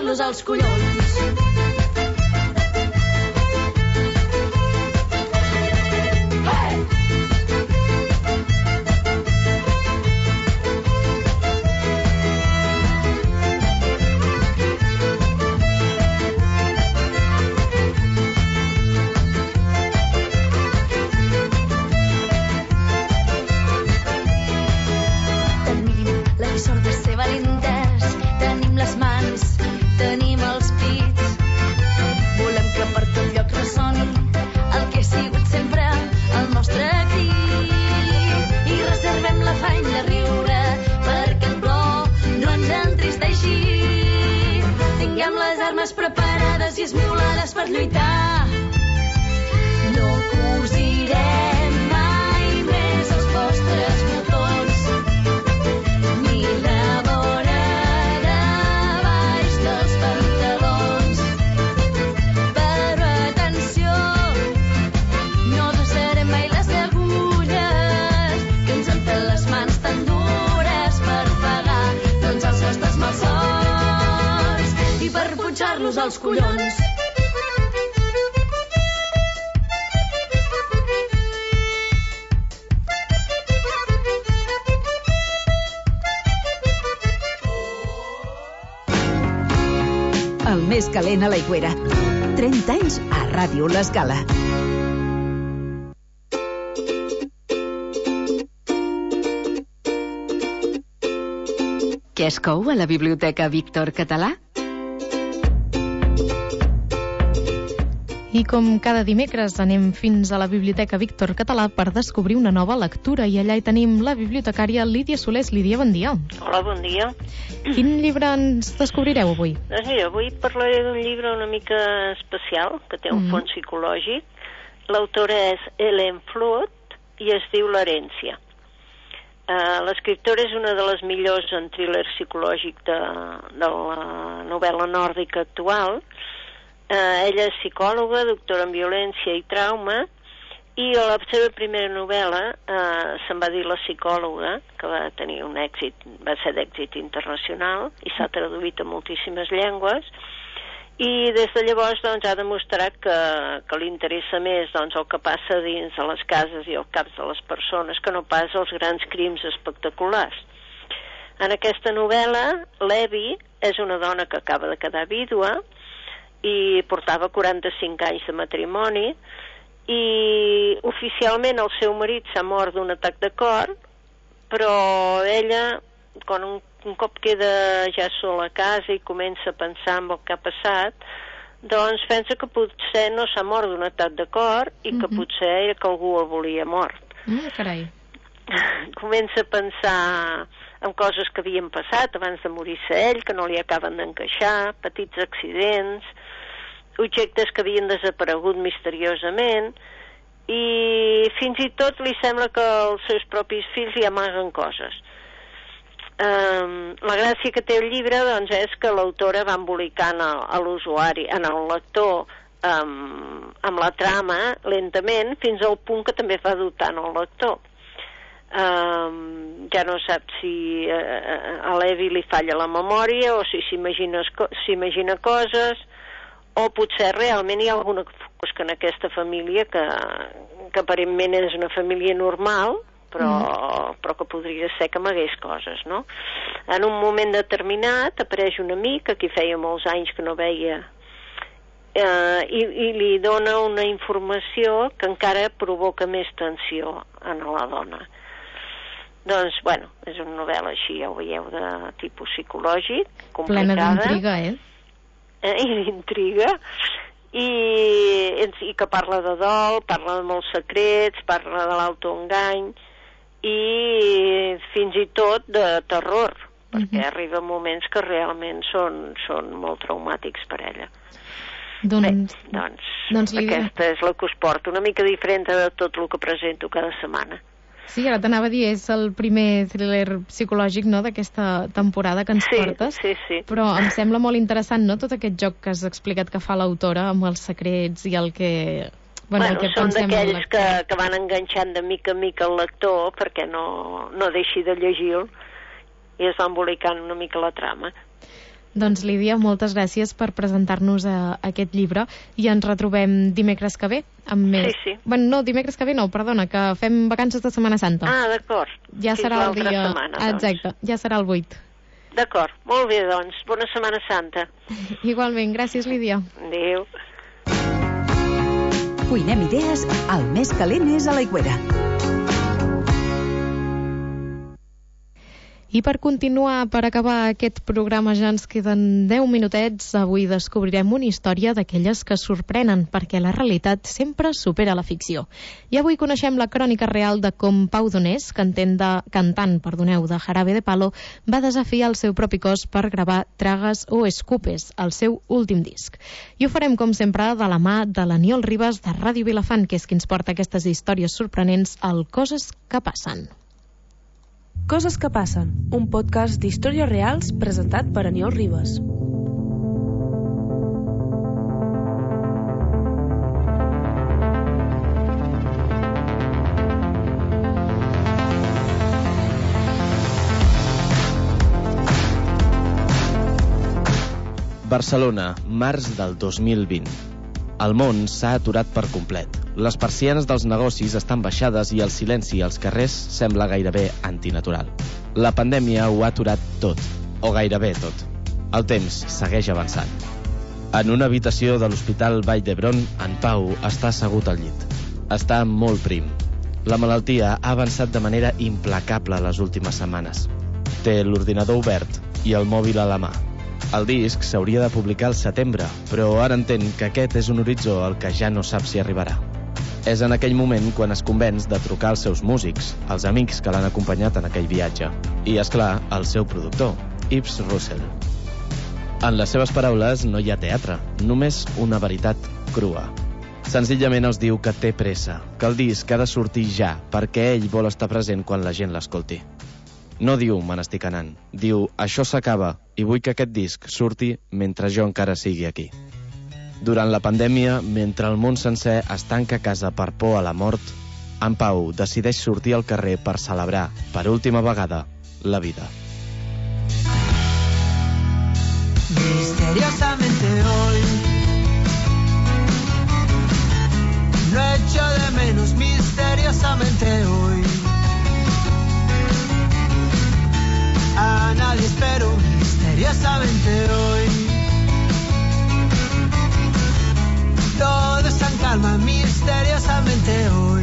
per-pujar-los als collons. Preparades i esmolades per lluitar. No cosirem mai més els vostres botons, ni la vora de baix dels pantalons. Però atenció, no desarem mai les agulles que ens han fet les mans tan dures per pagar tots els nostres malsons i per pujar-los als collons. El més calent a l'Aigüera. 30 anys a Ràdio L'Escala. Què es cou a la Biblioteca Víctor Català? I com cada dimecres anem fins a la Biblioteca Víctor Català per descobrir una nova lectura i allà hi tenim la bibliotecària Lídia Solés. Lídia, bon dia. Hola, bon dia. Quin llibre ens descobrireu avui? Doncs mira, avui parlaré d'un llibre una mica especial, que té un fons psicològic. L'autora és Helen Flood i es diu L'herència. L'escriptora és una de les millors en thriller psicològic de la novel·la nòrdica actual. Ella és psicòloga, doctora en violència i trauma, i a la seva primera novel·la se'n va dir La psicòloga, que va tenir un èxit, va ser d'èxit internacional i s'ha traduït a moltíssimes llengües, i des de llavors doncs, ha demostrat que li interessa més doncs, el que passa dins de les cases i els caps de les persones que no pas els grans crims espectaculars. En aquesta novel·la, l'Evi és una dona que acaba de quedar vídua i portava 45 anys de matrimoni i oficialment el seu marit s'ha mort d'un atac de cor, però ella, quan un cop queda ja sola a casa i comença a pensar en el que ha passat, doncs pensa que potser no s'ha mort d'un atac de cor i que potser era que algú el volia mort. Carai. Comença a pensar en coses que havien passat abans de morir-se ell, que no li acaben d'encaixar, petits accidents, objectes que havien desaparegut misteriosament, i fins i tot li sembla que els seus propis fills li amaguen coses. La gràcia que té el llibre doncs, és que l'autora va embolicant a l'usuari, en el lector, amb la trama lentament, fins al punt que també va dotant el lector. Ja no sap si a l'Evi li falla la memòria o si s'imagina coses, o potser realment hi ha alguna cosa en aquesta família que aparentment és una família normal, però que podria ser que amagués coses, no? En un moment determinat apareix un amic a qui feia molts anys que no veia i li dona una informació que encara provoca més tensió en la dona. Doncs, bueno, és una novel·la així, ja ho veieu, de tipus psicològic, complicada. Plena d'intriga, I d'intriga, i que parla de dol, parla de molts secrets, parla de l'autoengany i fins i tot de terror, perquè arriba moments que realment són molt traumàtics per ella. Doncs aquesta és la que us porto, una mica diferent de tot el que presento cada setmana. Sí, ara t'anava a dir, és el primer thriller psicològic, no?, d'aquesta temporada que ens portes. Sí. Però em sembla molt interessant, no?, tot aquest joc que has explicat que fa l'autora amb els secrets i el que... Bueno, són d'aquells que van enganxant de mica en mica el lector perquè no deixi de llegir-lo i es va embolicant una mica la trama. Doncs, Lídia, moltes gràcies per presentar-nos aquest llibre i ens retrobem dimecres que ve amb més... Sí. Bueno, no, dimecres que ve no, perdona, que fem vacances de Setmana Santa. Ah, d'acord. Ja serà el dia... setmana, doncs. Exacte, ja serà el 8. D'acord, molt bé, doncs. Bona Setmana Santa. Igualment, gràcies, Lídia. Adéu. Cuinem idees, el més calent és a l'Aigüera. I per continuar, per acabar aquest programa, ja ens queden 10 minutets. Avui descobrirem una història d'aquelles que sorprenen, perquè la realitat sempre supera la ficció. I avui coneixem la crònica real de com Pau Donés, cantant de Jarabe de Palo, va desafiar el seu propi cos per gravar Tragues o Escupes, el seu últim disc. I ho farem, com sempre, de la mà de l'Aniol Ribas, de Ràdio Vilafant, que és qui ens porta aquestes històries sorprenents al Coses que passen. Coses que passen, un podcast d'històries reals presentat per Aniol Ribas. Barcelona, març del 2020. El món s'ha aturat per complet. Les persianes dels negocis estan baixades i el silenci als carrers sembla gairebé antinatural. La pandèmia ho ha aturat tot, o gairebé tot. El temps segueix avançant. En una habitació de l'Hospital Vall d'Hebron, en Pau està assegut al llit. Està molt prim. La malaltia ha avançat de manera implacable les últimes setmanes. Té l'ordinador obert i el mòbil a la mà. El disc s'hauria de publicar al setembre, però ara entén que aquest és un horitzó al que ja no sap si arribarà. És en aquell moment quan es convenç de trucar als seus músics, als amics que l'han acompanyat en aquell viatge, i, és clar, al seu productor, Yves Russell. En les seves paraules no hi ha teatre, només una veritat crua. Senzillament els diu que té pressa, que el disc ha de sortir ja, perquè ell vol estar present quan la gent l'escolti. No diu me n'estic anant, diu això s'acaba i vull que aquest disc surti mentre jo encara sigui aquí. Durant la pandèmia, mentre el món sencer es tanca a casa per por a la mort, en Pau decideix sortir al carrer per celebrar, per última vegada, la vida. Misteriosamente hoy no echo de menos misteriosamente hoy a nadie espero misteriosamente hoy todo está en calma misteriosamente hoy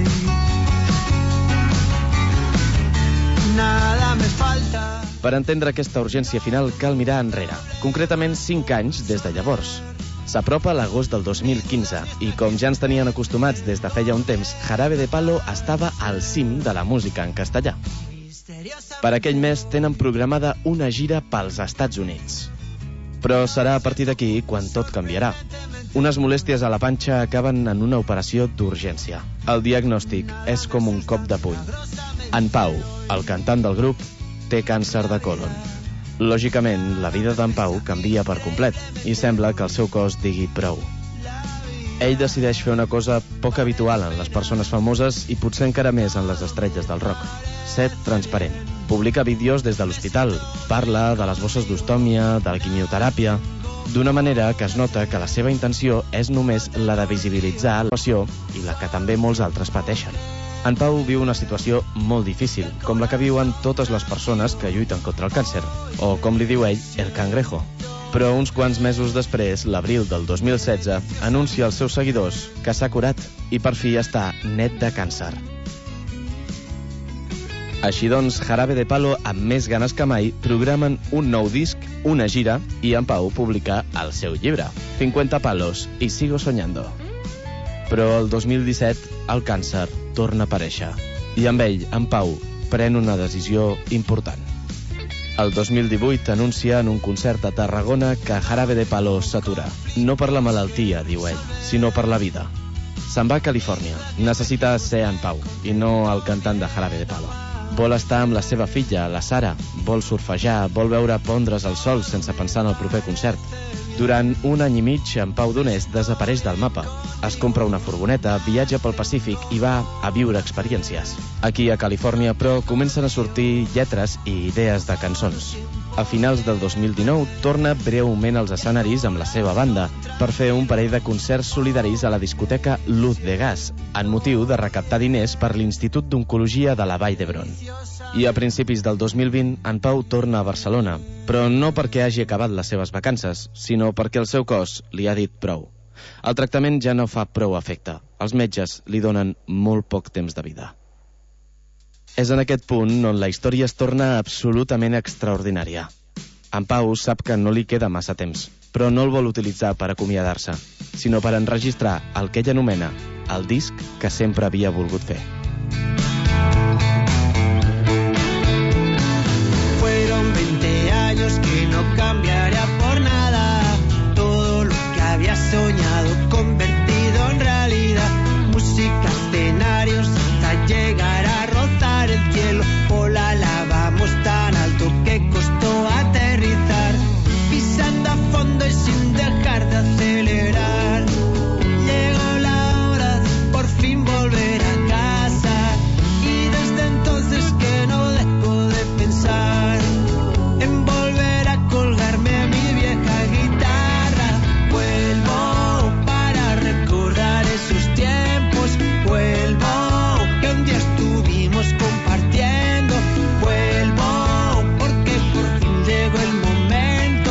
nada me falta. Per entendre aquesta urgència final cal mirar enrere, concretament 5 anys des de llavors. S'apropa l'agost del 2015 i, com ja ens tenien acostumats des de feia un temps, Jarabe de Palo estava al cim de la música en castellà. Per aquell mes tenen programada una gira pels Estats Units. Però serà a partir d'aquí quan tot canviarà. Unes molèsties a la panxa acaben en una operació d'urgència. El diagnòstic és com un cop de puny. En Pau, el cantant del grup, té càncer de còlon. Lògicament, la vida d'en Pau canvia per complet i sembla que el seu cos digui prou. Ell decideix fer una cosa poc habitual en les persones famoses i potser encara més en les estrelles del rock. Ser transparent. Publica vídeos des de l'hospital, parla de les bosses d'ostòmia, de la quimioteràpia, d'una manera que es nota que la seva intenció és només la de visibilitzar la situació i la que també molts altres pateixen. En Pau viu una situació molt difícil, com la que viuen totes les persones que lluiten contra el càncer, o com li diu ell, el cangrejo. Però uns quants mesos després, l'abril del 2016, anuncia als seus seguidors que s'ha curat i per fi està net de càncer. Així doncs, Jarabe de Palo, amb més ganes que mai, programen un nou disc, una gira, i en Pau publica el seu llibre, 50 palos y sigo soñando. Però el 2017 el càncer torna a aparèixer, i amb ell, en Pau, pren una decisió important. El 2018 anuncia en un concert a Tarragona que Jarabe de Palo s'atura. No per la malaltia, diu ell, sinó per la vida. Se'n va a Califòrnia. Necessita ser en Pau, i no el cantant de Jarabe de Palo. Vol estar amb la seva filla, la Sara. Vol surfejar, vol veure pondre's el sol sense pensar en el proper concert. Durant 1 any i mig, en Pau Donés desapareix del mapa. Es compra una furgoneta, viatja pel Pacífic i va a viure experiències. Aquí a Califòrnia, però, comencen a sortir lletres i idees de cançons. A finals del 2019 torna breument als escenaris amb la seva banda per fer un parell de concerts solidaris a la discoteca Luz de Gas, en motiu de recaptar diners per l'Institut d'Oncologia de la Vall d'Hebron. I a principis del 2020, en Pau torna a Barcelona, però no perquè hagi acabat les seves vacances, sinó perquè el seu cos li ha dit prou. El tractament ja no fa prou efecte. Els metges li donen molt poc temps de vida. És en aquest punt on la història es torna absolutament extraordinària. En Pau sap que no li queda massa temps, però no el vol utilitzar per acomiadar-se, sinó per enregistrar el que ell anomena el disc que sempre havia volgut fer. Fueron 20 años que no cambiaría por nada. Todo lo que había soñado convertido en realidad. Música, escenarios, hasta llegar a rozar el cielo. O la lavamos tan alto que costó aterrizar. Pisando a fondo y sin dejar de acelerar. Llegó la hora de por fin volver a casa. Y desde entonces que no dejo de pensar en volver a colgarme mi vieja guitarra. Vuelvo para recordar esos tiempos. Vuelvo que un día estuvimos compartiendo. Vuelvo porque por fin llegó el momento.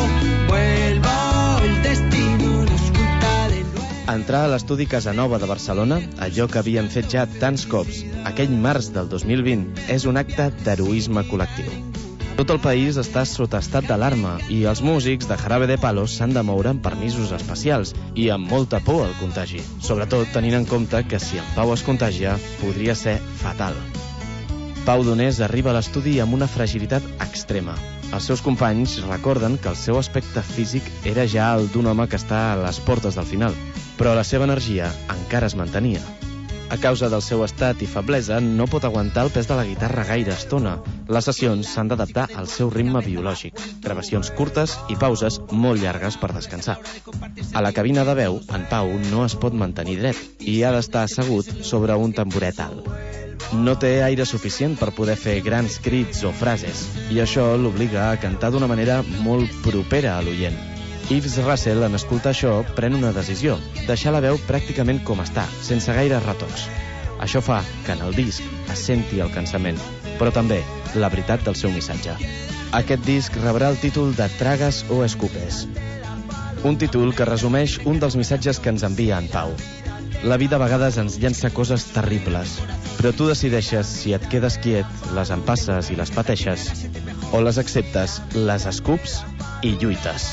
Vuelvo, el destino nos junta de nuevo. Entrar a l'estudi Casanova de Barcelona, allò que havien fet ja tants cops, aquell març del 2020, és un acte d'heroisme col·lectiu. Tot el país està sota estat d'alarma i els músics de Jarabe de Palo s'han de moure amb permisos especials i amb molta por al contagi, sobretot tenint en compte que si en Pau es contagia podria ser fatal. Pau Donés arriba a l'estudi amb una fragilitat extrema. Els seus companys recorden que el seu aspecte físic era ja el d'un home que està a les portes del final, però la seva energia encara es mantenia. A causa del seu estat i feblesa, no pot aguantar el pes de la guitarra gaire estona. Les sessions s'han d'adaptar al seu ritme biològic. Gravacions curtes i pauses molt llargues per descansar. A la cabina de veu, en Pau no es pot mantenir dret i ha d'estar assegut sobre un tamboret alt. No té aire suficient per poder fer grans crits o frases, i això l'obliga a cantar d'una manera molt propera a l'oient. Yves Russell, en escoltar això, pren una decisió, deixar la veu pràcticament com està, sense gaire retocs. Això fa que en el disc es senti el cansament, però també la veritat del seu missatge. Aquest disc rebrà el títol de Tragues o Escupes, un títol que resumeix un dels missatges que ens envia en Pau. La vida a vegades ens llença coses terribles, però tu decideixes si et quedes quiet, les empasses i les pateixes, o les acceptes, les escups i lluites.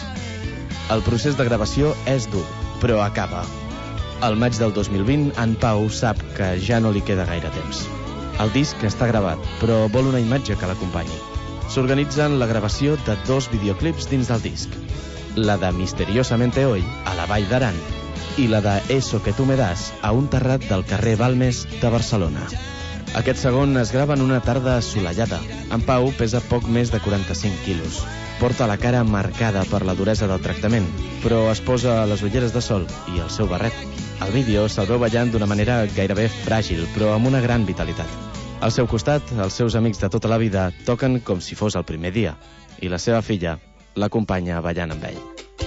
El procés de gravació és dur, però acaba. Al maig del 2020, en Pau sap que ja no li queda gaire temps. El disc està gravat, però vol una imatge que l'acompanyi. S'organitzen la gravació de 2 videoclips dins del disc. La de Misteriosamente Hoy, a la Vall d'Aran, i la de Eso que tu me das, a un terrat del carrer Balmes de Barcelona. Aquest segon es grava en una tarda assolellada. En Pau pesa poc més de 45 quilos. Porta la cara marcada per la duresa del tractament, però es posa les ulleres de sol i el seu barret. Al vídeo se'l veu ballant d'una manera gairebé fràgil, però amb una gran vitalitat. Al seu costat, els seus amics de tota la vida toquen com si fos el primer dia, i la seva filla l'acompanya ballant amb ell.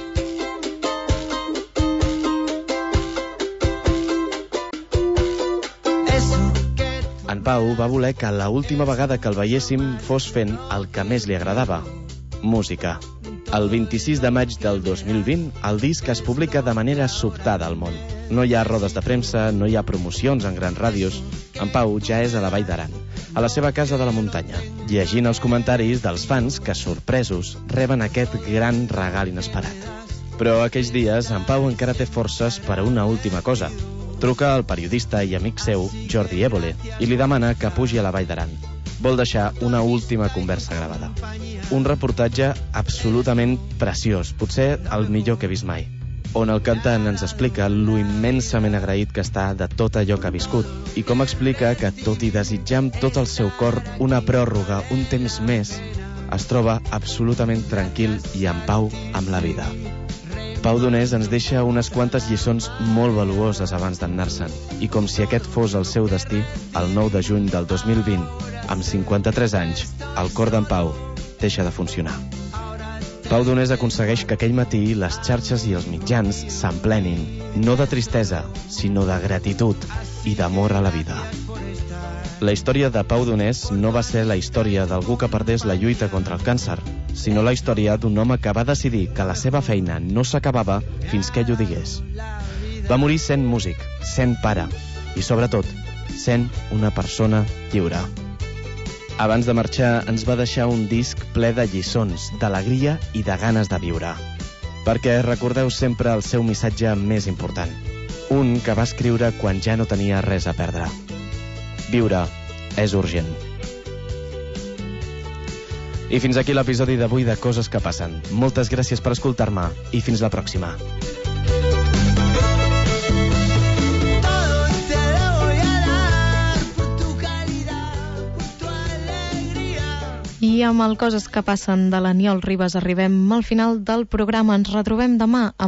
En Pau va voler que l'última vegada que el veiéssim fos fent el que més li agradava, música. El 26 de maig del 2020, el disc es publica de manera sobtada al món. No hi ha rodes de premsa, no hi ha promocions en grans ràdios. En Pau ja és a la Vall d'Aran, a la seva casa de la muntanya, llegint els comentaris dels fans que, sorpresos, reben aquest gran regal inesperat. Però aquells dies, en Pau encara té forces per a una última cosa. Truca al periodista i amic seu, Jordi Évole, i li demana que pugi a la Vall d'Aran. Vol deixar una última conversa gravada. Un reportatge absolutament preciós, potser el millor que he vist mai, on el cantant ens explica lo immensament agraït que està de tot allò que ha viscut i com explica que, tot i desitjar amb tot el seu cor una pròrroga, un temps més, es troba absolutament tranquil i en pau amb la vida. Pau Donés ens deixa unes quantes lliçons molt valuoses abans d'anar-se'n, i com si aquest fos el seu destí, el 9 de juny del 2020, amb 53 anys, el cor d'en Pau deixa de funcionar. Pau Donés aconsegueix que aquell matí les xarxes i els mitjans s'emplenin, no de tristesa, sinó de gratitud i d'amor a la vida. La història de Pau Donés no va ser la història d'algú que perdés la lluita contra el càncer, sinó la història d'un home que va decidir que la seva feina no s'acabava fins que ell ho digués. Va morir sent músic, sent pare i, sobretot, sent una persona lliure. Abans de marxar, ens va deixar un disc ple de lliçons, d'alegria i de ganes de viure. Perquè recordeu sempre el seu missatge més important. Un que va escriure quan ja no tenia res a perdre. Viure és urgent. I fins aquí l'episodi d'avui de Coses que passen. Moltes gràcies per escoltar-me i fins la pròxima. I amb el Coses que passen de l'Aniol Ribas arribem al final del programa. Ens retrobem demà amb